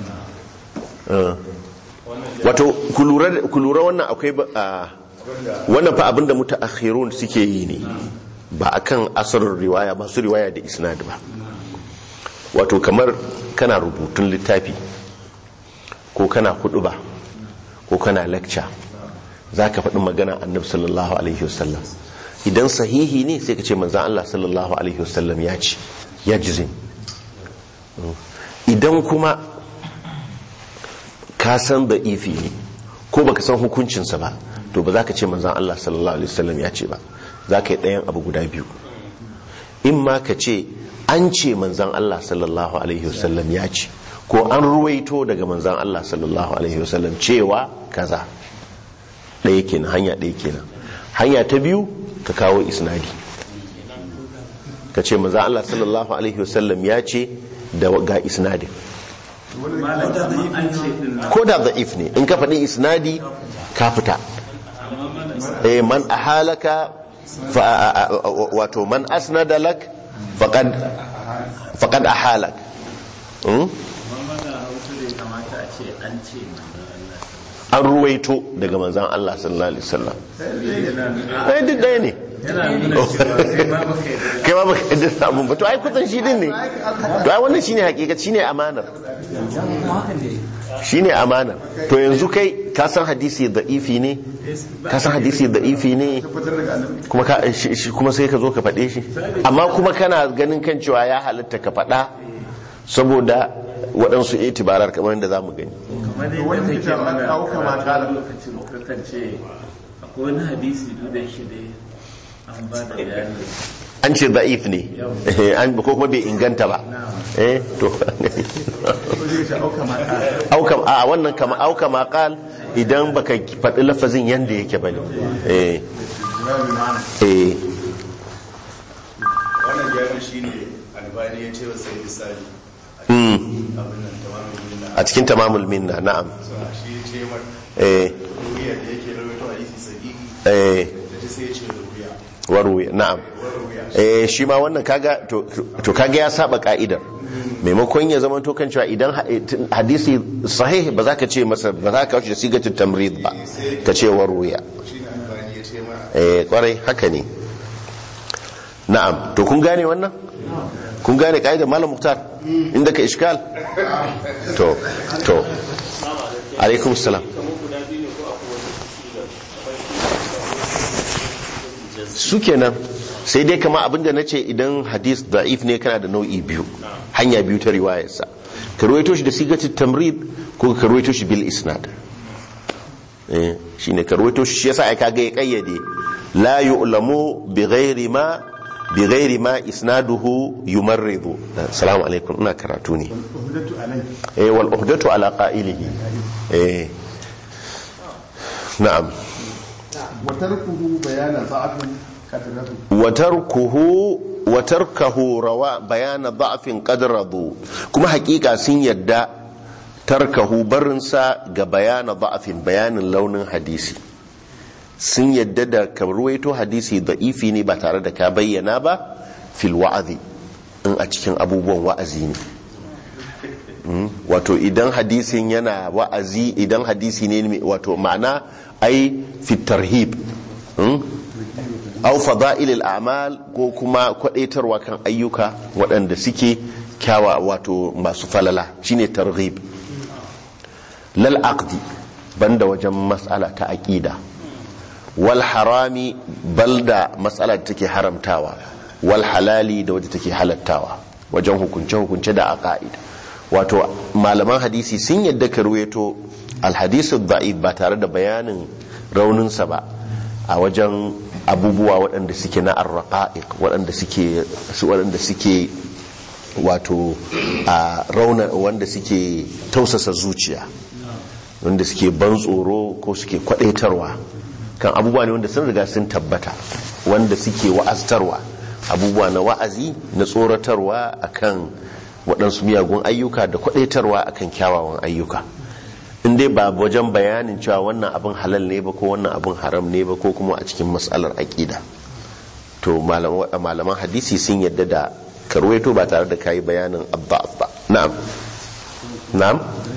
[SPEAKER 1] Wato ku lura wannan akwai wannan fa abinda mutaakhirun suke yi ne, ba akan asarin riwaya, masu riwaya da isnad ba. Wato kamar kana rubutun littafi ko kana huɗuba ko kana lecture, zaka faɗi magana annabi sallallahu alaihi wasallam, idan sahihi ne sai ka ce manzon Allah sallallahu alaihi wasallam ya ce, ya jizim. Idan kuma ka san da ifi ne ko baka san hukuncinsa ba, to ba za ka ce manzan Allah sallallahu alaihi wasallam ya ce ba, za ka yi ɗayan abu guda biyu. In ma ka ce an ce manzan Allah sallallahu alaihi wasallam ya ce, ko an ruwaito daga manzan Allah sallallahu alaihi wasallam cewa kaza. Ɗaya kenan, hanya ɗaya kenan. Hanya ta biyu ka kawo isnadi, ka ce manzan Allah sallallahu alaihi wasallam ya ce da ga isnadin, ko da da'if ne, in ka faɗi isnadi ka fita. Man ahalaka wato man asnada lak faqad ahalak. An ruwaito daga manzan Allah sallallahu alaihi wasallam, ɗaya duk ɗaya ne. Kai ma baka yadda sabon ba, to ai kusan shi din ne, to ai wannan shine hakika, shine amanar, shine amanar. To yanzu kai ka san hadisi da'ifi ne, ka san hadisi da'ifi ne, kuma sai ka zo ka faɗe shi, amma kuma kana ganin kan cewa ya halatta ka faɗa saboda waɗansu itibarar kamar yadda za mu gani.
[SPEAKER 5] wani kake mana lokacin kakan ce akwai wani hadisi duk da shi dai an ba da bayani,
[SPEAKER 1] an ce da'if ne ko kuma bai inganta ba, to a wannan kama auka maqal, idan baka faɗi lafazin yanda yake bane.
[SPEAKER 6] wannan gyaran shine albani ya ce wa sai misali
[SPEAKER 1] a cikin tamamul minna. Na'am.
[SPEAKER 6] shi ce mar ruwiya da yake rawaito hadisi sahihi da sai ya ce ruwiya
[SPEAKER 1] warwiya. Na'am. Shi ma wannan kaga to kaga ya saba ka'idar, maimakon ya zama to kan cewa idan hadisi sahih ba za ka ce masa, ba za ka kawo shi da sigatul tamrid ba, ka ce warwiya.
[SPEAKER 6] shine albani ya ce mana
[SPEAKER 1] Kwarai haka ne. Na'am. To kun gane wannan? Kun gane ka'idar Malam Muktar inda ka iskal? To alaikum salam. Su kenan, sai dai kama abinda na ce, idan hadis da'if ne kana da nau'i biyu, hanya biyu ta riwayarsa, ka ruwaito shi da sigatul tamrid ko ka ruwaito shi bil isnad. Shine ka ruwaito shi, yasa ai kaga ya kayyade la yu'lamu bi ghairi ma isnaduhu yumarridu. Assalamu alaikum, ina karatu ne. Wal uhdatu ala qa'ilihi. Na'am.
[SPEAKER 2] wa tarkuhu bayana da'afin kadratu,
[SPEAKER 1] wa tarkuhu wa tarkahu rawa bayana da'fin qad radu, kuma hakika sun yadda tarkahu barinsa ga bayana da'fin bayanin launin hadisi, sun yadda da ka ruwaito hadisi da'ifi ne ba tare da ka bayyana ba fil wa'azi, in a cikin abubuwan wa'azi ne. Wato idan hadisin yana wa'azi, idan hadisi ne wato ma'ana ai fit tarhib aw fada'il al-a'mal, ko kuma kwadaitarwa kan ayyuka waɗanda suke kyawa wato masu falala, shine targhib. lal aqdi, banda wajen mas'ala ta aqida, wal harami, balda mas'ala da take haramtawa, wal halali da wajen take halattawa, wajen hukunce da aqaid. Wato malaman hadisi sun yadda ka ruwaito al-hadith ad-da'if ba tare da bayanin rauninsa ba a wajen abubuwa waɗanda suke na arraqa'iq, waɗanda suke wato a rauna, wanda suke tausasa zuciya, wanda suke ban tsoro ko suke kwadaitarwa kan abubuwa ne wanda sun riga sun tabbata, wanda suke wa'aztarwa, abubuwa na wa'azi na tsoratarwa akan waɗansu miyagun ayyuka da kwadaitarwa akan kyawawan ayyuka. In dai ba wajen bayanin cewa wannan abin halal ne ba ko wannan abin haram ne ba, ko kuma a cikin matsalar aqida, to malaman hadisi sun yadda da karwaito ba tare da kayi bayanin abba'af ba. Na'am na'am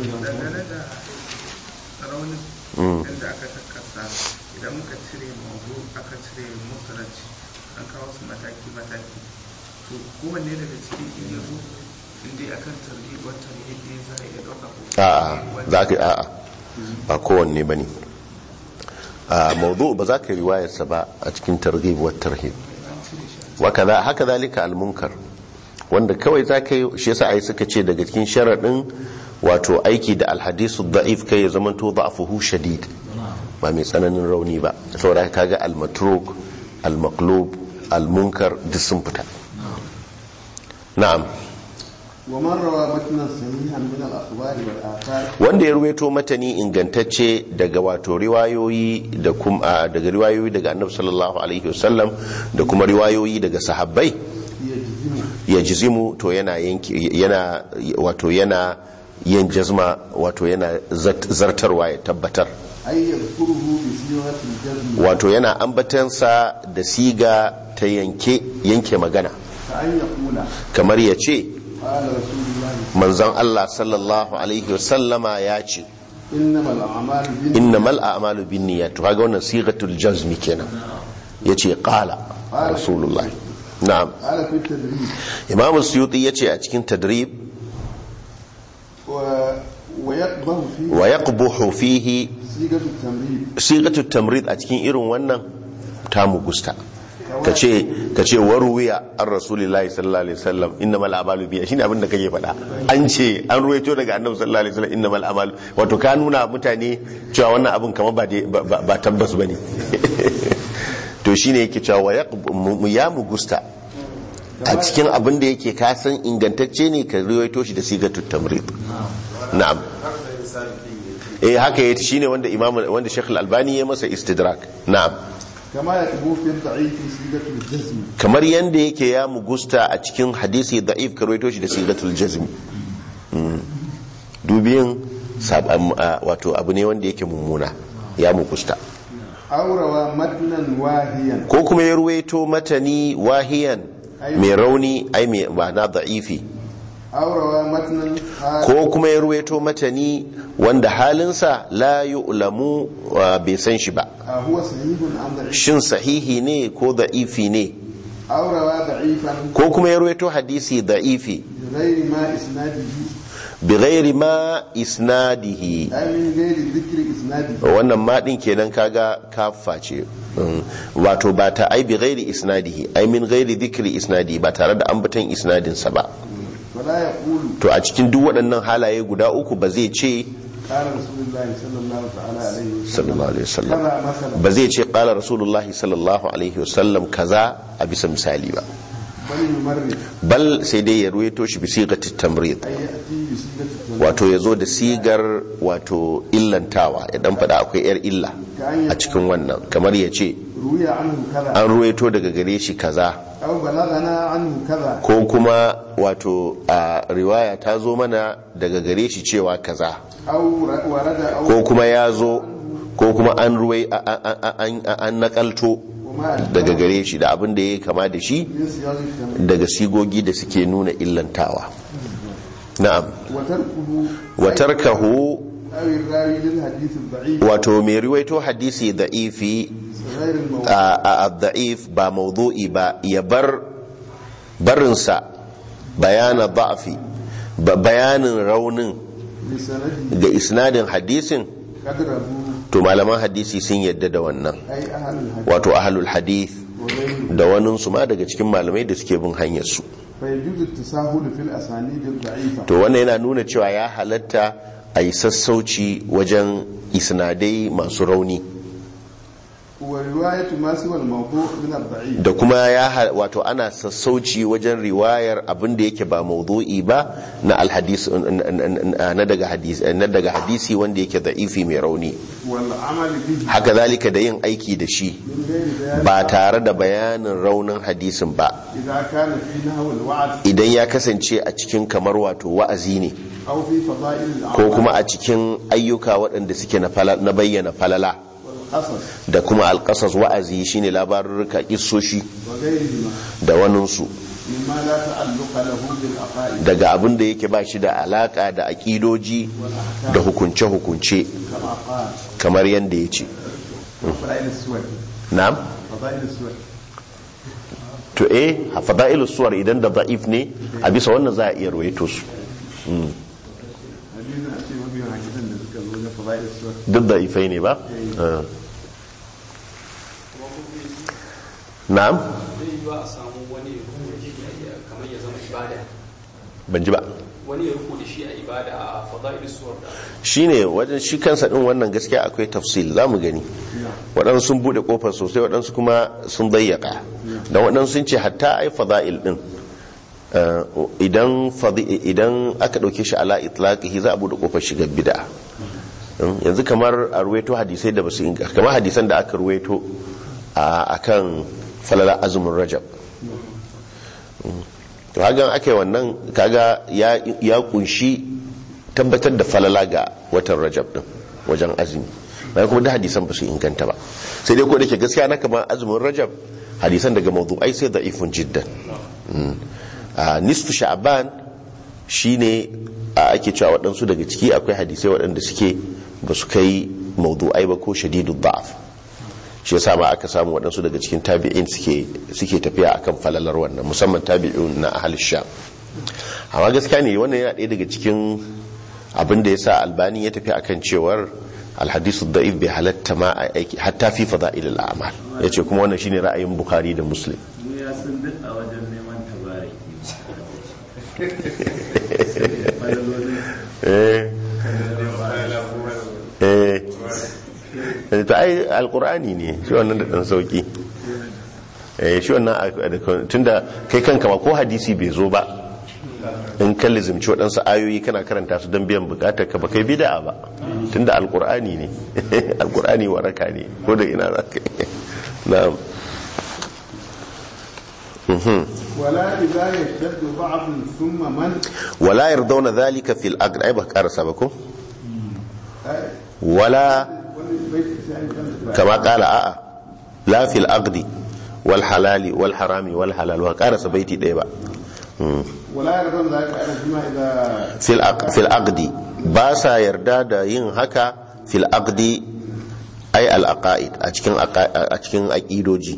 [SPEAKER 5] da aka takasa, idan muka cire mawdu aka cire musnad an kawo su mataki to kowanne daga cikin yanzu inda akan tarhib wa tarhib ne za a iya dauka ko
[SPEAKER 1] a'a ba kowanne bane. mawdu ba za ka yi riwayarsa ba a cikin targhib wa tarhib, haka zalika al-munkar, wanda kawai za ka yi shi yasa ai suka ce daga cikin sharadin wato aiki da al-hadithu da'if kai ya zamanto da'fuhu shadid, ba mai tsananin rauni ba, saboda kaga al-matruk, al-maqlub, al-munkar duk sun fita. Na'am. Wanda ya ruwaito matani ingantacce daga wato riwayoyi da kuma daga riwayoyi daga Annabi sallallahu alaihi wasallam da kuma riwayoyi daga sahabbai, ya jizimu, to yana yin jazma, wato yana zartarwa ya tabbatar, wato yana ambatansa da siga ta yanke magana, kamar ya ce manzon Allah sallallahu alaihi wasallama ya ce innamal a'malu binniyat, to kaga wannan sigatul jazmi kenan, yace qala rasulullah. Na'am. Imam Suyuti yace a cikin tadrib wa yaqbuhu fihi sigatut tamrid, a cikin irin wannan tamu gusta kace waruwiya an rasulillahi sallallahu alaihi wasallam innamal a'malu binniyat, shine abin da kake faɗa, an ce an ruwaito daga annabi sallallahu alaihi wasallam innamal a'malu, wato ka nuna mutane cewa wannan abin kamar ba tabbas bane. To shine yake cewa ya mugusta a cikin abin da yake kasan ingantacce ne ka riwayo shi da sigatut tamrid. Na'am. Haka yake shine wanda Sheikh Al-Albani ya masa istidrak. Na'am. Kamar yanda yake ya mugusta a cikin hadisi da'if ka riwayo shi da sigatul jazm. Dubiyin wato abu ne wanda yake mummuna, ya mugusta.
[SPEAKER 2] aurawa matnan wahiyan,
[SPEAKER 1] ko kuma ya ruwaito matani wahiyan mai rauni, ai mai ma'ana da'ifi,
[SPEAKER 2] aurawa matnan,
[SPEAKER 1] ko kuma ya ruwaito matani wanda halinsa la yu'lamu, bai san shi ba,
[SPEAKER 2] huwa sahihun am da'if,
[SPEAKER 1] shin sahihi ne ko da'ifi ne,
[SPEAKER 2] aurawa da'ifan,
[SPEAKER 1] ko kuma ya ruwaito hadisi da'ifi
[SPEAKER 2] ghairi ma isnadihi,
[SPEAKER 1] bighairi ma isnadihi,
[SPEAKER 2] min ghairi dhikri isnadihi,
[SPEAKER 1] wannan ma din kenan kaga kafa ce, wato ba ta ai bighairi isnadihi, ai min ghairi dhikri isnadihi, ba tare da ambaton isnadin sa ba.
[SPEAKER 2] wala yaqulu,
[SPEAKER 1] to a cikin duk waɗannan halaye guda uku ba zai ce
[SPEAKER 2] qala rasulullahi sallallahu ta'ala alaihi
[SPEAKER 1] sallallahu alaihi wasallam,
[SPEAKER 2] kaza masalan,
[SPEAKER 1] ba zai ce qala rasulullahi sallallahu alaihi wasallam kaza a bisa misali ba,
[SPEAKER 2] bal yumarrid,
[SPEAKER 1] bal sai dai ya ruwaito shi bi sigatit tamrid,
[SPEAKER 2] ay yati bi sigati tamrid,
[SPEAKER 1] wato ya zo da sigar wato illantawa, ya dan faɗa akwai yar illa a cikin wannan, kamar ya ce
[SPEAKER 2] روي عنه كذا
[SPEAKER 1] an ruwaito daga gare shi kaza
[SPEAKER 2] أو بلغنا عنه كذا
[SPEAKER 1] ko kuma wato a riwaya ta zo mana daga gare shi cewa kaza
[SPEAKER 2] أو ورد أو
[SPEAKER 1] ko kuma ya zo ko kuma an ruwai an nakalto
[SPEAKER 2] وما
[SPEAKER 1] daga gare shi da abin da ya kama da shi
[SPEAKER 2] من صياغ التمريض
[SPEAKER 1] daga sigogi da suke nuna illantawa. Na'am.
[SPEAKER 2] وتركه
[SPEAKER 1] Watarkahu
[SPEAKER 2] أو الراوي للحديث الضعيف
[SPEAKER 1] wato mai riwaito hadisi da'ifi
[SPEAKER 2] غير الموضوع
[SPEAKER 1] a da'if ba mawdu'i ba ya barinsa bayana da'fi bayanin raunin
[SPEAKER 2] لسنده
[SPEAKER 1] ga isnadin hadisin,
[SPEAKER 2] قدره
[SPEAKER 1] to malaman hadisi sun yadda da wannan,
[SPEAKER 2] أي أهل الحديث
[SPEAKER 1] wato ahlul hadith
[SPEAKER 2] وغيره
[SPEAKER 1] da waninsu ma daga cikin malamai da suke bin hanyar su.
[SPEAKER 2] فيجوز التساهل في الأسانيد الضعيفة
[SPEAKER 1] To wannan yana nuna cewa ya halatta a yi sassauci wajen isnadai masu rauni,
[SPEAKER 2] ورواية ما سوى الموضوع من الضعيف
[SPEAKER 1] da kuma wato ana sassauci wajen riwayar abin da yake ba mawdu'i ba na alhadis na daga hadisi wanda yake da'ifi mai rauni.
[SPEAKER 2] والعمل به
[SPEAKER 1] Haka zalika da yin aiki da shi
[SPEAKER 2] من غير ذلك
[SPEAKER 1] ba tare da bayanin raunin hadisin ba,
[SPEAKER 2] إذا كان في نحو الوعد
[SPEAKER 1] idan ya kasance a cikin kamar wato wa'azi ne
[SPEAKER 2] أو في فضائل
[SPEAKER 1] ko
[SPEAKER 2] الأعمال
[SPEAKER 1] kuma a cikin ayyuka waɗanda suke na bayyana falala,
[SPEAKER 2] والقصص
[SPEAKER 1] da kuma alƙasas wa'azi shine labarurruka kissoshi
[SPEAKER 2] وغيرهما
[SPEAKER 1] da waninsu,
[SPEAKER 2] مما لا تعلق له بالعقائد
[SPEAKER 1] daga abin da yake ba shi da alaka da aƙidoji da hukunce-hukunce
[SPEAKER 2] كما قال
[SPEAKER 1] kamar yadda ya ce.
[SPEAKER 2] فضائل السور
[SPEAKER 1] Na'am?
[SPEAKER 2] فضائل السور
[SPEAKER 1] To fada'ilu suwar idan da da'if ne a bisa wannan za a iya rawaito su.
[SPEAKER 2] حديث أشي وبيهم حديثا ذكر فضائل السور
[SPEAKER 1] Duk da'ifai ne ba? Na'am?
[SPEAKER 3] zai yi ba a samu wani ya ruku da shi kamar ya zama ibada,
[SPEAKER 1] Ban ji ba.
[SPEAKER 3] wani ya ruku da shi a ibada a fada'il suwar da
[SPEAKER 1] Shine wajen shi kansa din wannan gaskiya akwai tafsil za mu gani. Waɗansu sun buɗe ƙofar sosai, waɗansu kuma sun dayyaka. Don waɗansu sun ce hatta ai fada'il din idan aka ɗauke shi ala itlaqihi za a buɗe ƙofar shiga bid'a. Yanzu kamar a ruwaito hadisai da basu inga, kamar hadisan da aka ruwaito akan falala azumin Rajab. To hagan aka yi wannan kaga ya kunshi tabbatar da falala ga watan Rajab din wajen azumi, bayan kuma da hadisan ba su inganta ba, sai dai ko da ke gaskiya na kamar azumin Rajab hadisan daga mawdu'ai sai da'ifun jiddan. Nisfu sha'ban shine ake cewa waɗansu daga ciki akwai hadisai waɗanda suke ba su kai mawdu'ai ba ko shadidud da'af, shi yasa ma aka samu waɗansu daga cikin tabi'in suke tafiya akan falalar wannan, musamman tabi'un na ahli sham. Amma gaskiya ne wannan yana ɗaya daga cikin abin da yasa Albani ya tafi akan cewar alhadisu da'if bai halatta ma a aiki hatta fi fada'il al'amal, yace kuma wannan shine ra'ayin Bukhari da Muslim.
[SPEAKER 7] ya sun duk a wajen neman tabaraki
[SPEAKER 1] ta ai alkur'ani ne shi wannan da dan sauki, shi wannan tunda kai kanka ma ko hadisi bai zo ba in kan lizimci waɗansu ayoyi kana karanta su don biyan bukatar ka ba kai bid'a ba, tunda alkur'ani ne alkur'ani waraka ne ko da ina za ka yi. na'am.
[SPEAKER 2] ولا إذا يشتد بعض ثم من
[SPEAKER 1] wala yardawna dhalika fil aqd ai ba karasa ba ko wala kama qala a'a la fil aqdi wal halali wal harami wal halal wa karasa baiti ɗaya ba.
[SPEAKER 2] ولا يرضون ذلك أنا فيما إذا
[SPEAKER 1] fil aqdi ba sa yarda da yin haka fil aqdi ay al aqaid a cikin aqidoji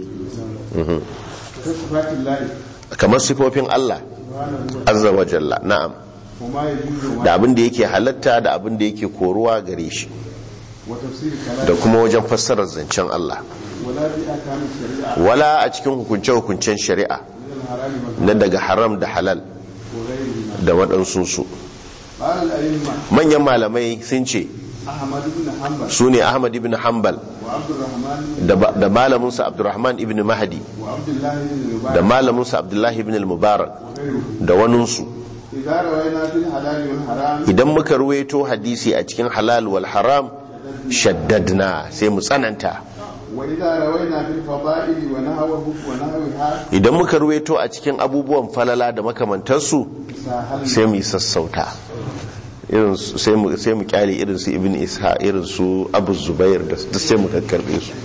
[SPEAKER 2] صفات الله
[SPEAKER 1] kamar sifofin Allah azza wa jalla. Na'am.
[SPEAKER 2] وما يجوز
[SPEAKER 1] da abin da yake halatta da abin da yake koruwa gare shi,
[SPEAKER 2] وتفسير كلام
[SPEAKER 1] da kuma wajen fassarar zancen Allah,
[SPEAKER 2] ولا في أحكام الشريعة
[SPEAKER 1] wala a cikin hukunce-hukuncen shari'a
[SPEAKER 2] من الحرام
[SPEAKER 1] na daga haram da halal
[SPEAKER 2] وغيرهما.
[SPEAKER 1] da waɗansunsu.
[SPEAKER 2] قال الأئمة
[SPEAKER 1] Manyan malamai sun ce
[SPEAKER 2] أحمد بن حنبل
[SPEAKER 1] su ne Ahmad ibn Hanbal
[SPEAKER 2] وعبد الرحمن
[SPEAKER 1] da malaminsa Abdurrahman ibn Mahdi
[SPEAKER 2] وعبد الله بن
[SPEAKER 1] da
[SPEAKER 2] المبارك
[SPEAKER 1] malaminsa Abdullahi ibn al-Mubarak
[SPEAKER 2] وغيره
[SPEAKER 1] da waninsu.
[SPEAKER 2] إذا روينا في الحلال والحرام
[SPEAKER 1] Idan muka ruwaito hadisi a cikin halal wal haram shaddadna sai mu tsananta
[SPEAKER 2] وإذا روينا في الفضائل ونحوها
[SPEAKER 1] idan muka ruwaito a cikin abubuwan falala da makamantarsu sai mu yi sassauta sai mu kyale irin su ibn isha irin su abu zubair da sai mu karbe su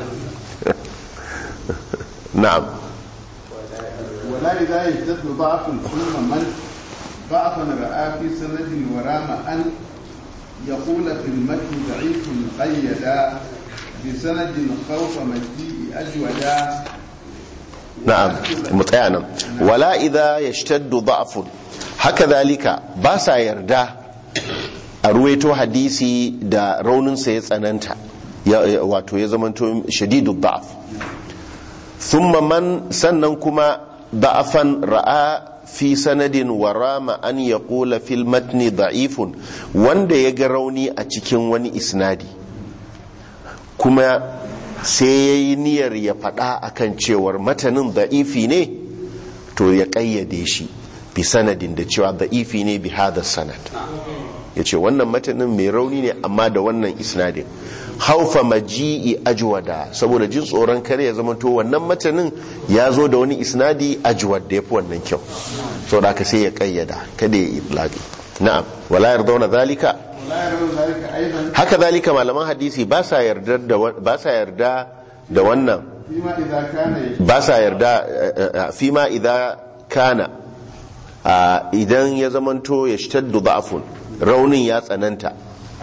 [SPEAKER 1] na'am
[SPEAKER 2] ولا إذا يجدد ضعف ثم من ضعفا رأى في سند ورام أن يقول في المتن ضعيف قيدا بسند خوف مجيء أجودا.
[SPEAKER 1] نعم متعانا ولا إذا يشتد ضعف هكذلك باسا يردا أرويتو حديثي دا رونن سيتساننتا wato ya zamanto shadidu da'af thumma man sannan kuma da'afan ra'a fi sanadin wa rama an yaqula fil matni da'ifun wanda ya ga rauni a cikin wani isnadi kuma sai yayi niyyar ya faɗa akan cewar matanin da'ifi ne to ya kayyade shi bi sanadin da cewa da'ifi ne bi hada sanad yace wannan matanin mai rauni ne amma da wannan isnadin haufa maji'i ajwada saboda jin tsoron kare ya zama to wannan matanin ya zo da wani isnadi ajwad da yafi wannan kyau saboda haka sai ya kayyada kada ya itlaqi na'am wala yardawna zalika haka zalika malaman hadisi ba sa yarda da wannan ba sa yarda fima idza kana idan ya zamanto ya shtaddu da'fun raunin ya tsananta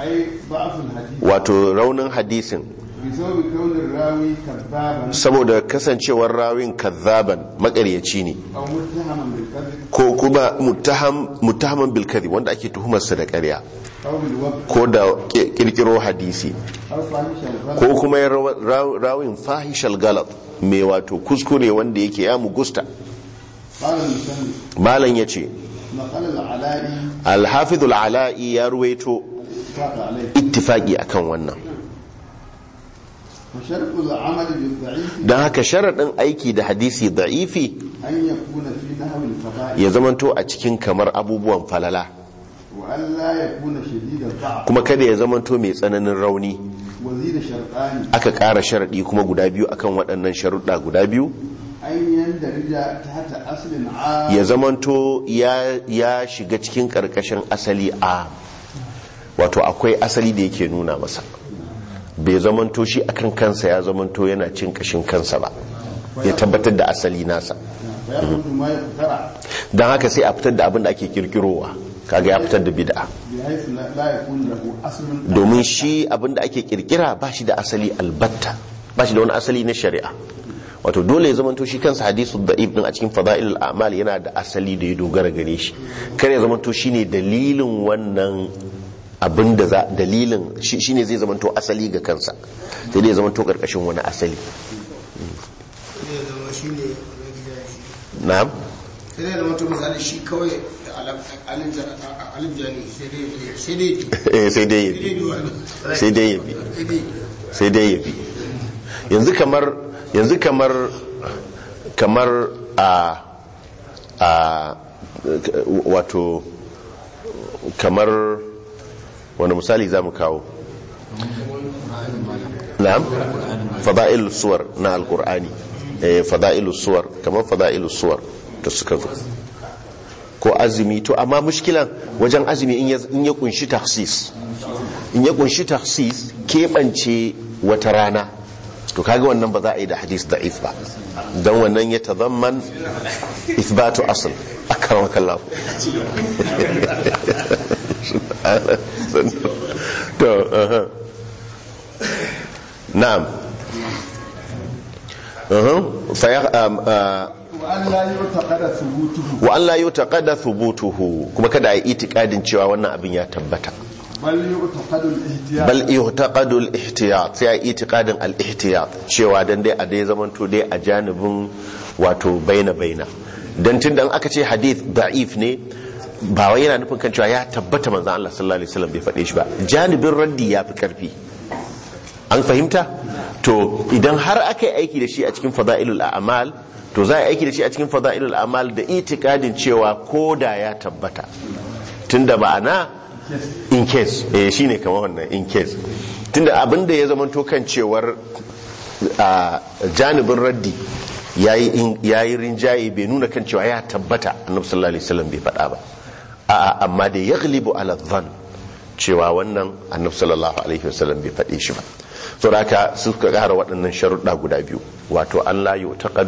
[SPEAKER 1] wato raunin hadisin saboda kasancewar rawin kazzaban makaryaci ne ko kuma muttahaman bil kadhib wanda ake tuhumarsa da ƙarya ko da kirkiro hadisi ko kuma rawin fahishal galat mai wato kuskure wanda yake ya mugusta malan yace al-hafiz al-ala'i ya ruwaito ittifaqi akan wannan don haka sharaɗin aiki da hadisi da'ifi ya zamanto a cikin kamar abubuwan falala kuma kada ya zamanto mai tsananin rauni aka ƙara sharaɗi kuma guda biyu akan waɗannan sharuɗa guda biyu ya zamanto ya shiga cikin ƙarƙashin asali a wato akwai asali da yake nuna masa bai zamanto shi akan kansa ya zamanto yana cin kashin kansa ba ya tabbatar da asali nasa don haka sai a fitar da abin da ake kirkirowa kaga ya fitar da bid'a domin shi abin da ake kirkira ba shi da asali albatta ba shi da wani asali na shari'a wato dole ya zamanto shi kansa hadisu da'if din a cikin fada'ilul a'mal yana da asali da ya dogara gare shi kare ya zamanto shine dalilin wannan abinda za dalilin shine zai zamanto asali ga kansa sai dai zamanto karkashin wani asali na'am
[SPEAKER 4] sai dai zamanto misali shi kawai alim jani sai dai yabi yanzu kamar wato kamar wani misali za mu kawo na'am fada'ilus suwar na alkur'ani fada'ilus suwar kamar fada'ilus suwar da suka zo ko azumi to amma mushkilan wajen azumi in ya kunshi tahsis keɓance wata rana to kaga wannan ba za a yi da hadis da'if ba don wannan ya tazamman ithbatu asl akramakallahu to na'am wa an la yutaqada thubutuhu kuma kada a yi itikadin cewa wannan abin ya tabbata bal yu'taqadu al-ihtiyat sai itikadin al-ihtiyat cewa dan dai a dai zamanto dai a janibin wato baina dan tunda aka ce hadith da'if ne ba wai yana nufin kan cewa ya tabbata manzon Allah sallallahu alaihi wasallam bai faɗe shi ba janibin raddi ya fi karfi an fahimta to idan har aka yi aiki da shi a cikin fada'ilul a'mal to za a aiki da shi a cikin fada'ilul a'mal da itikadin cewa koda ya tabbata tunda ma'ana in case shine kamar wannan in case tunda abinda ya zama to kan cewar
[SPEAKER 1] janibin raddi yayi rinjaye bai nuna kan cewa ya tabbata annabi sallallahu alaihi wasallam bai faɗa ba a'a amma da yaghlibu ala dhann cewa wannan annabi sallallahu alaihi wasallam bai faɗe shi ba saboda haka suka ƙara waɗannan sharuɗa guda biyu wato an la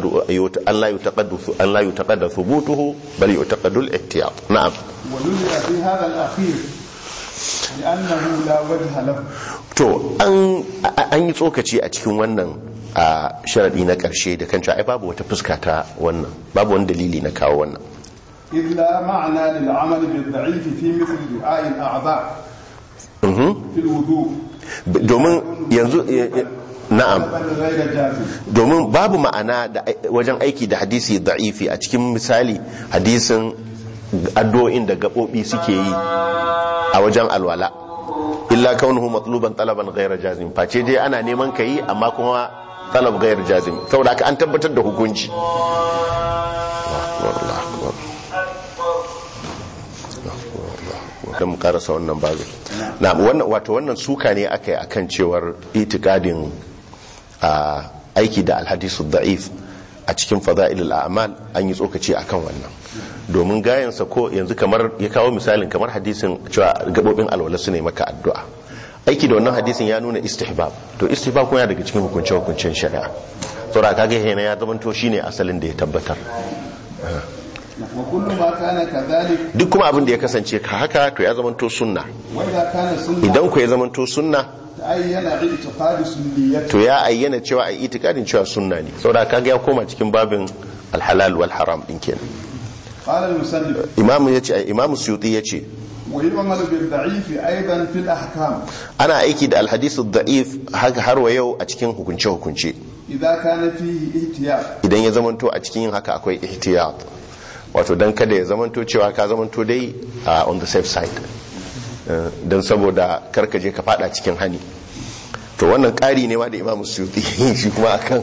[SPEAKER 1] yutaqaddu thubutuhu bal yutaqaddu al-ihtiyat na'am
[SPEAKER 2] ولذي في هذا الأخير لأنه لا وجه له.
[SPEAKER 1] to an yi tsokaci a cikin wannan sharaɗi na ƙarshe da kan cewa ai babu wata fuska ta wannan babu wani dalili na kawo wannan
[SPEAKER 2] إذ لا معنى للعمل بالضعيف في مثل دعاء الأعضاء في الوضوء
[SPEAKER 1] domin yanzu na'am domin babu ma'ana da wajen aiki da hadisi da'ifi a cikin misali hadisin addu'o'in da gabobi suke yi a wajen alwala illa kaunuhu matluban talaban ghayra jazim face dai ana neman kai amma kuma talab ghayr jazim saboda haka an tabbatar da hukunci dan mu karasa wannan babu na wannan suka ne akai akan cewar itikadin aiki da alhadisu da'if a cikin fada'ilul a'mal an yi tsokaci akan wannan domin gayansa ko yanzu kamar ya kawo misalin kamar hadisin cewa gabobin alwala su ne maka addu'a aiki da wannan hadisin ya nuna istihbab to istihbab kuma ya daga cikin hukuncen shari'a saboda kaga yana ya zamanto shine asalin da ya tabbatar duk kuma abin da ya kasance ka haka to ya zamanto sunna idan ku ya zamanto sunna to ya ayyana cewa a itikadin cewa sunna ne saboda kaga ya koma cikin babin alhalal wal haram din kenan imamu suyuti yace ana aiki da alhadisu da'if haka har wa yau a cikin hukunce idan ya zamanto a cikin haka akwai ihtiyat wato dan kada ya zamanto cewa ka zamanto dai on the safe side dan saboda karkaje ka fada cikin hani to wannan ƙari ne ma da imamu suyuti shi kuma akan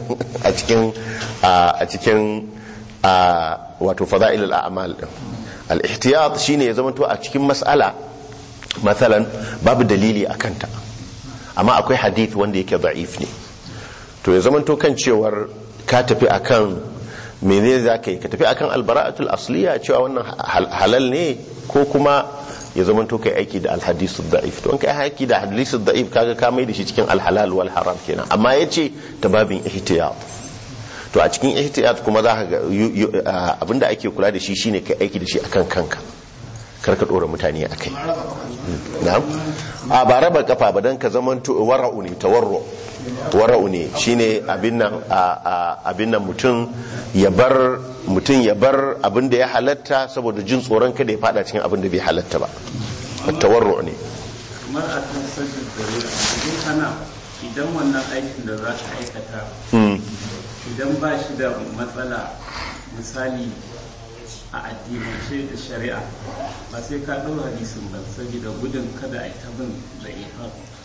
[SPEAKER 1] a cikin wato fada'ilul a'mal al-ihtiyat shine ya zamanto a cikin mas'ala mathalan babu dalili akan ta amma akwai hadith wanda yake da'if ne to ya zamanto kan cewar ka tafi akan menene zaka yi ka tafi akan albara'atul asliya cewa wannan halal ne ko kuma ya zamanto kai aiki da alhadisu da'if to in kai aiki da hadisu da'if kaga ka mai da shi cikin alhalal wal haram kenan amma yace ta babin ihtiyat to a cikin ihtiyat kuma za ka ga abinda ake kula da shi shine kai aiki da shi akan kanka kar ka dora mutane akai na'am a ba raba kafa ba dan ka zamanto wara'u ne wara'u ne shine abin nan mutum ya bar abin da ya halatta saboda jin tsoron kada ya fada cikin abin da bai halatta ba tawarru ne
[SPEAKER 7] kamar a kan sajin dare idan wannan aikin da za ka aikata idan ba shi da matsala misali a addinance da shari'a ba sai ka ɗau hadisin ba saboda gudun kada a yi tabin da ifa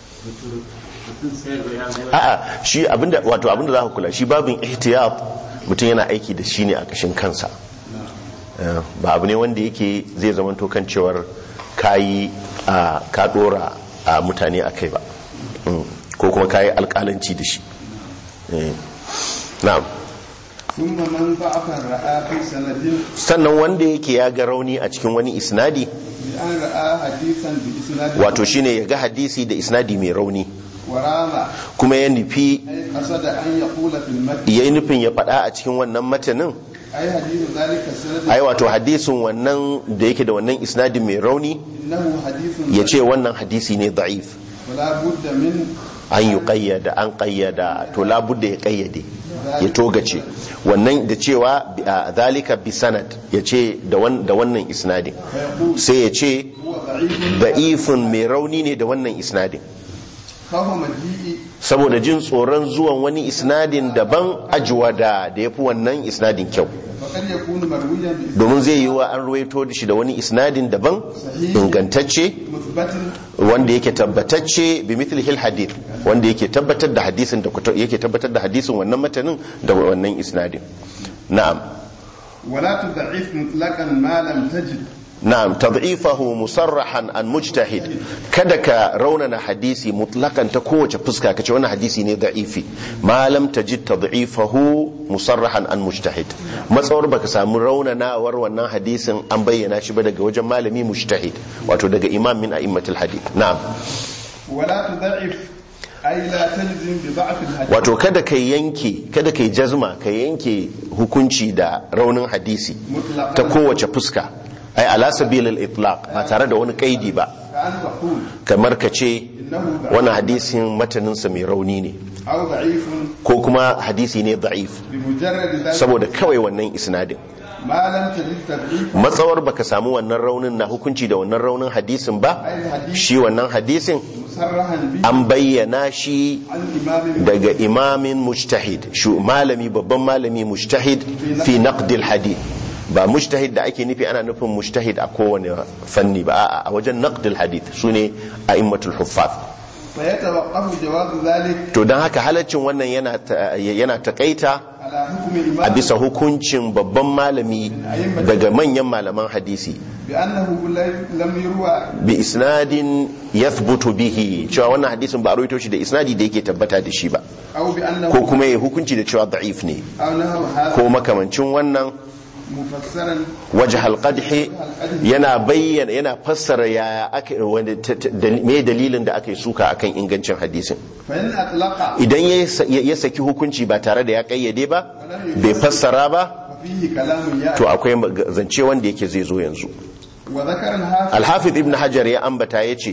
[SPEAKER 1] a'a shi abinda za ka kula shi babin ihtiyat mutum yana aiki da shi ne a kashin kansa ba abu ne wanda yake zai zamanto kan cewar ka dora mutane a kai ba ko kuma kayi alƙalanci da shi na'am sannan wanda yake ya ga rauni a cikin wani isnadi wato shine ya ga hadisi da isnadi mai rauni kuma ya nufi ya yi nufin ya faɗa a cikin wannan matanin ai wato hadisin wannan da yake da wannan isnadi mai rauni ya ce wannan hadisi ne da'if an yi ƙayyada an ƙayyada to labudda ya ƙayyade ya togace wannan da cewa zalika bi sanad ya ce da wannan isnadin sai ya ce da'ifin mai rauni ne da wannan isnadin saboda jin tsoron zuwan wani isnadin daban ajuwa da ya fi wannan isnadin kyau domin zai yi wa an ruwaito da shi da wani isnadin daban ingantacce wanda yake tabbatacce bi mithlihil hadith wanda yake tabbatar da hadisin da yake tabbatar da hadisin wannan matanin da wannan isnadin na'am
[SPEAKER 2] wala tud'if mutlaqan ma lam tajid
[SPEAKER 1] na'am tad'ifahu musarrahan an mujtahid, kada ka raunana hadisi mutlaqan ta kowace fuska kace wannan hadisi ne da'ifi ma lam tajid tad'ifahu musarrahan an mujtahid, matsawar baka samu raunanawar wannan hadisin an bayyana shi ba daga wajen malami mujtahid, wato daga imam min a'immatul hadith. na'am
[SPEAKER 2] wala tud'if ay la tajzim bi da'f al-hadith,
[SPEAKER 1] wato kada kai jazma ka yanke hukunci da raunin hadisi ta kowace fuska, ai ala sabil al-itlaq ba tare da wani kaidi ba, kamar ka ce wannan hadisin mataninsa mai rauni ne ko kuma hadisi ne da'if saboda kawai wannan isnadin, matsawar baka samu wannan raunin na hukunci da wannan raunin hadisin ba, shi wannan hadisin an bayyana shi daga imamin mujtahid, malami babban malami mujtahid fi naqdil hadith, ba mujtahid da ake nufi ana nufin mujtahid a kowane fanni ba, a wajen naqdil hadith sune a'immatul huffaz. to dan haka halaccin wannan yana takaita a bisa hukuncin babban malami daga manyan malaman hadisi bi isnadin yathbutu bihi, cewa wannan hadisin ba a rawaito shi da isnadi da yake tabbata da shi ba, ko kuma ya hukunci da cewa da'if ne ko makamancin wannan. wajh al-qadh yana bayyana, yana fassara yaya me dalilin da aka yi suka akan ingancin hadisin. idan ya saki hukunci ba tare da ya kayyade ba, bai fassara ba, to akwai zance wanda yake zai zo yanzu. al-hafiz ibn hajar ya ambata yace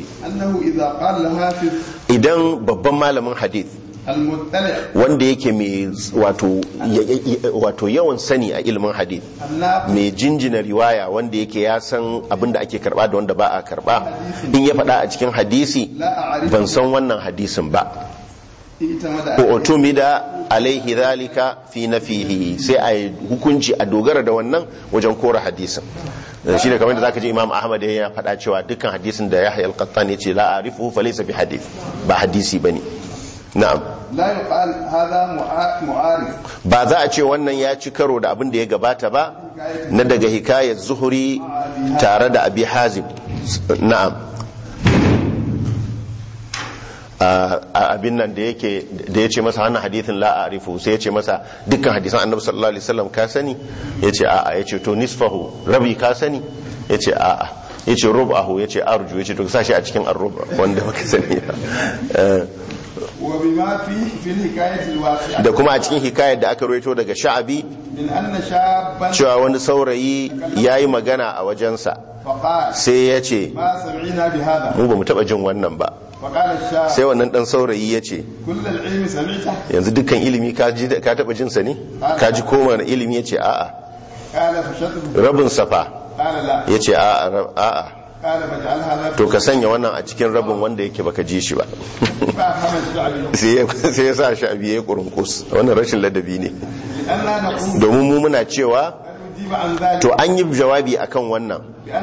[SPEAKER 1] idan babban malamin hadith wanda yake mai wato yawan sani a ilimin hadith, mai jinjina riwaya, wanda yake ya san abin da ake karba da wanda ba a karba, in ya faɗa a cikin hadisi ban san wannan hadisin ba, utumida alaihi zalika fi nafihi, sai a hukunci a dogara da wannan wajen kora hadisin. shi ne kamar da zaka ji Imam Ahmad ya faɗa cewa dukkan hadisin da Yahya al-Qattan yace la a'rifu fa laysa bi hadith, ba hadisi bane. na'am
[SPEAKER 2] la yuqal hadha mu'arif,
[SPEAKER 1] ba za a ce wannan ya ci karo da abin da ya gabata ba na daga hikayar Zuhri tare da Abi Hazim. na'am abin nan da ya ce masa wannan hadithin la a'rifu, sai ya ce masa dukkan hadisan Annabi sallallahu alaihi wasallam ka sani, yace a'a, yace to nisfahu, rabi ka sani, yace a'a, yace rubahu, yace arju, yace to sashi a cikin ar-rub wanda baka sani da kuma a cikin hikayar da aka rawaito daga Sha'abi cewa wani saurayi yayi magana a wajensa, sai ya ce mu ba mu taba jin wannan ba, sai wannan dan saurayi ya ce yanzu dukkan ilimi ka taba jinsa ne, ka ji koma na ilimi, ya ce a'a, rabin safa, ya ce a'a, to ka sanya wannan a cikin rabin wanda yake baka ji shi ba. sai ya sa Sha'abi ya yi kurunkus, wannan rashin ladabi ne, domin mu muna cewa to an yi jawabi akan wannan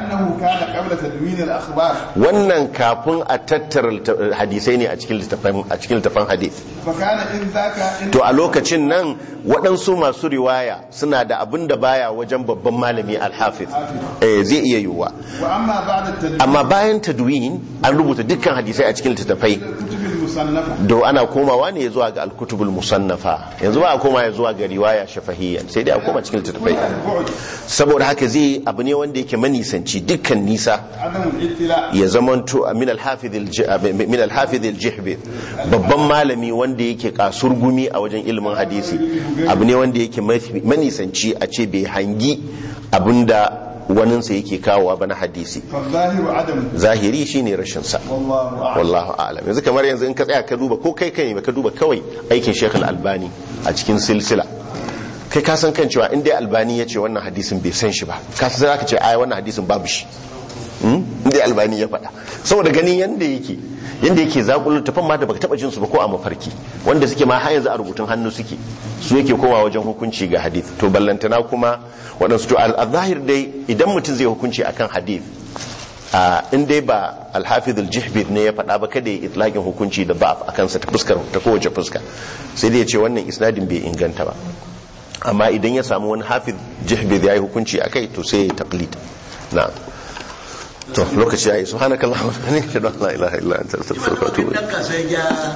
[SPEAKER 1] wannan kafin a tattara hadisai ne a cikin littafan hadith. To a lokacin nan waɗansu masu riwaya suna da abin da baya wajen babban malami al-hafiz, zai iya yiwuwa. Amma bayan tadwin an rubuta dukkan hadisai a cikin littafai, do ana komawa ne zuwa ga al-kutubul musannafa, yanzu ba a koma ya zuwa ga riwaya shafahiyya, sai dai a koma cikin littafai. Saboda haka zai abu ne wanda yake manisanci dukkan nisa ya zamanto min al-hafiz al-jihbi, babban malami wanda yake kasurgumi a wajen ilimin hadisi, abu ne wanda yake manisanci a ce bai hangi abinda waninsa yake kawowa ba na hadisi. Zahiri shine rashin sa, wallahu a'lam. Yanzu kamar yanzu in ka tsaya ka duba, ko kai ne ka duba kawai aikin Sheikh Al-Albani a cikin silsila, kai ka san kan cewa in dai Albani ya ce wannan hadisin bai san shi ba, ka san zaka ce ai wannan hadisin babu shi, in dai Albani ya faɗa, saboda ganin yanda yake zakulun tafan ma da baka taba jin su ba ko a mafarki, wanda suke ma har yanzu a rubutun hannu suke, su yake kowa wajen hukunci ga hadith. To ballantana kuma waɗansu, to al-zahir dai idan mutum zai hukunci akan hadith, in dai ba al-hafiz al-jihbi ne ya faɗa ba, kada ya itlaqin hukunci da ba akan sa ta kowace fuska, sai dai ya ce wannan isnadin bai inganta ba. Amma idan ya samu wani hafiz jihbi ya yi hukunci akai, to sai ya taqlid. na'am to lokaci yayi subhanakallahumma wa bihamdika la ilaha illa anta astaghfiruka wa atubu ilaik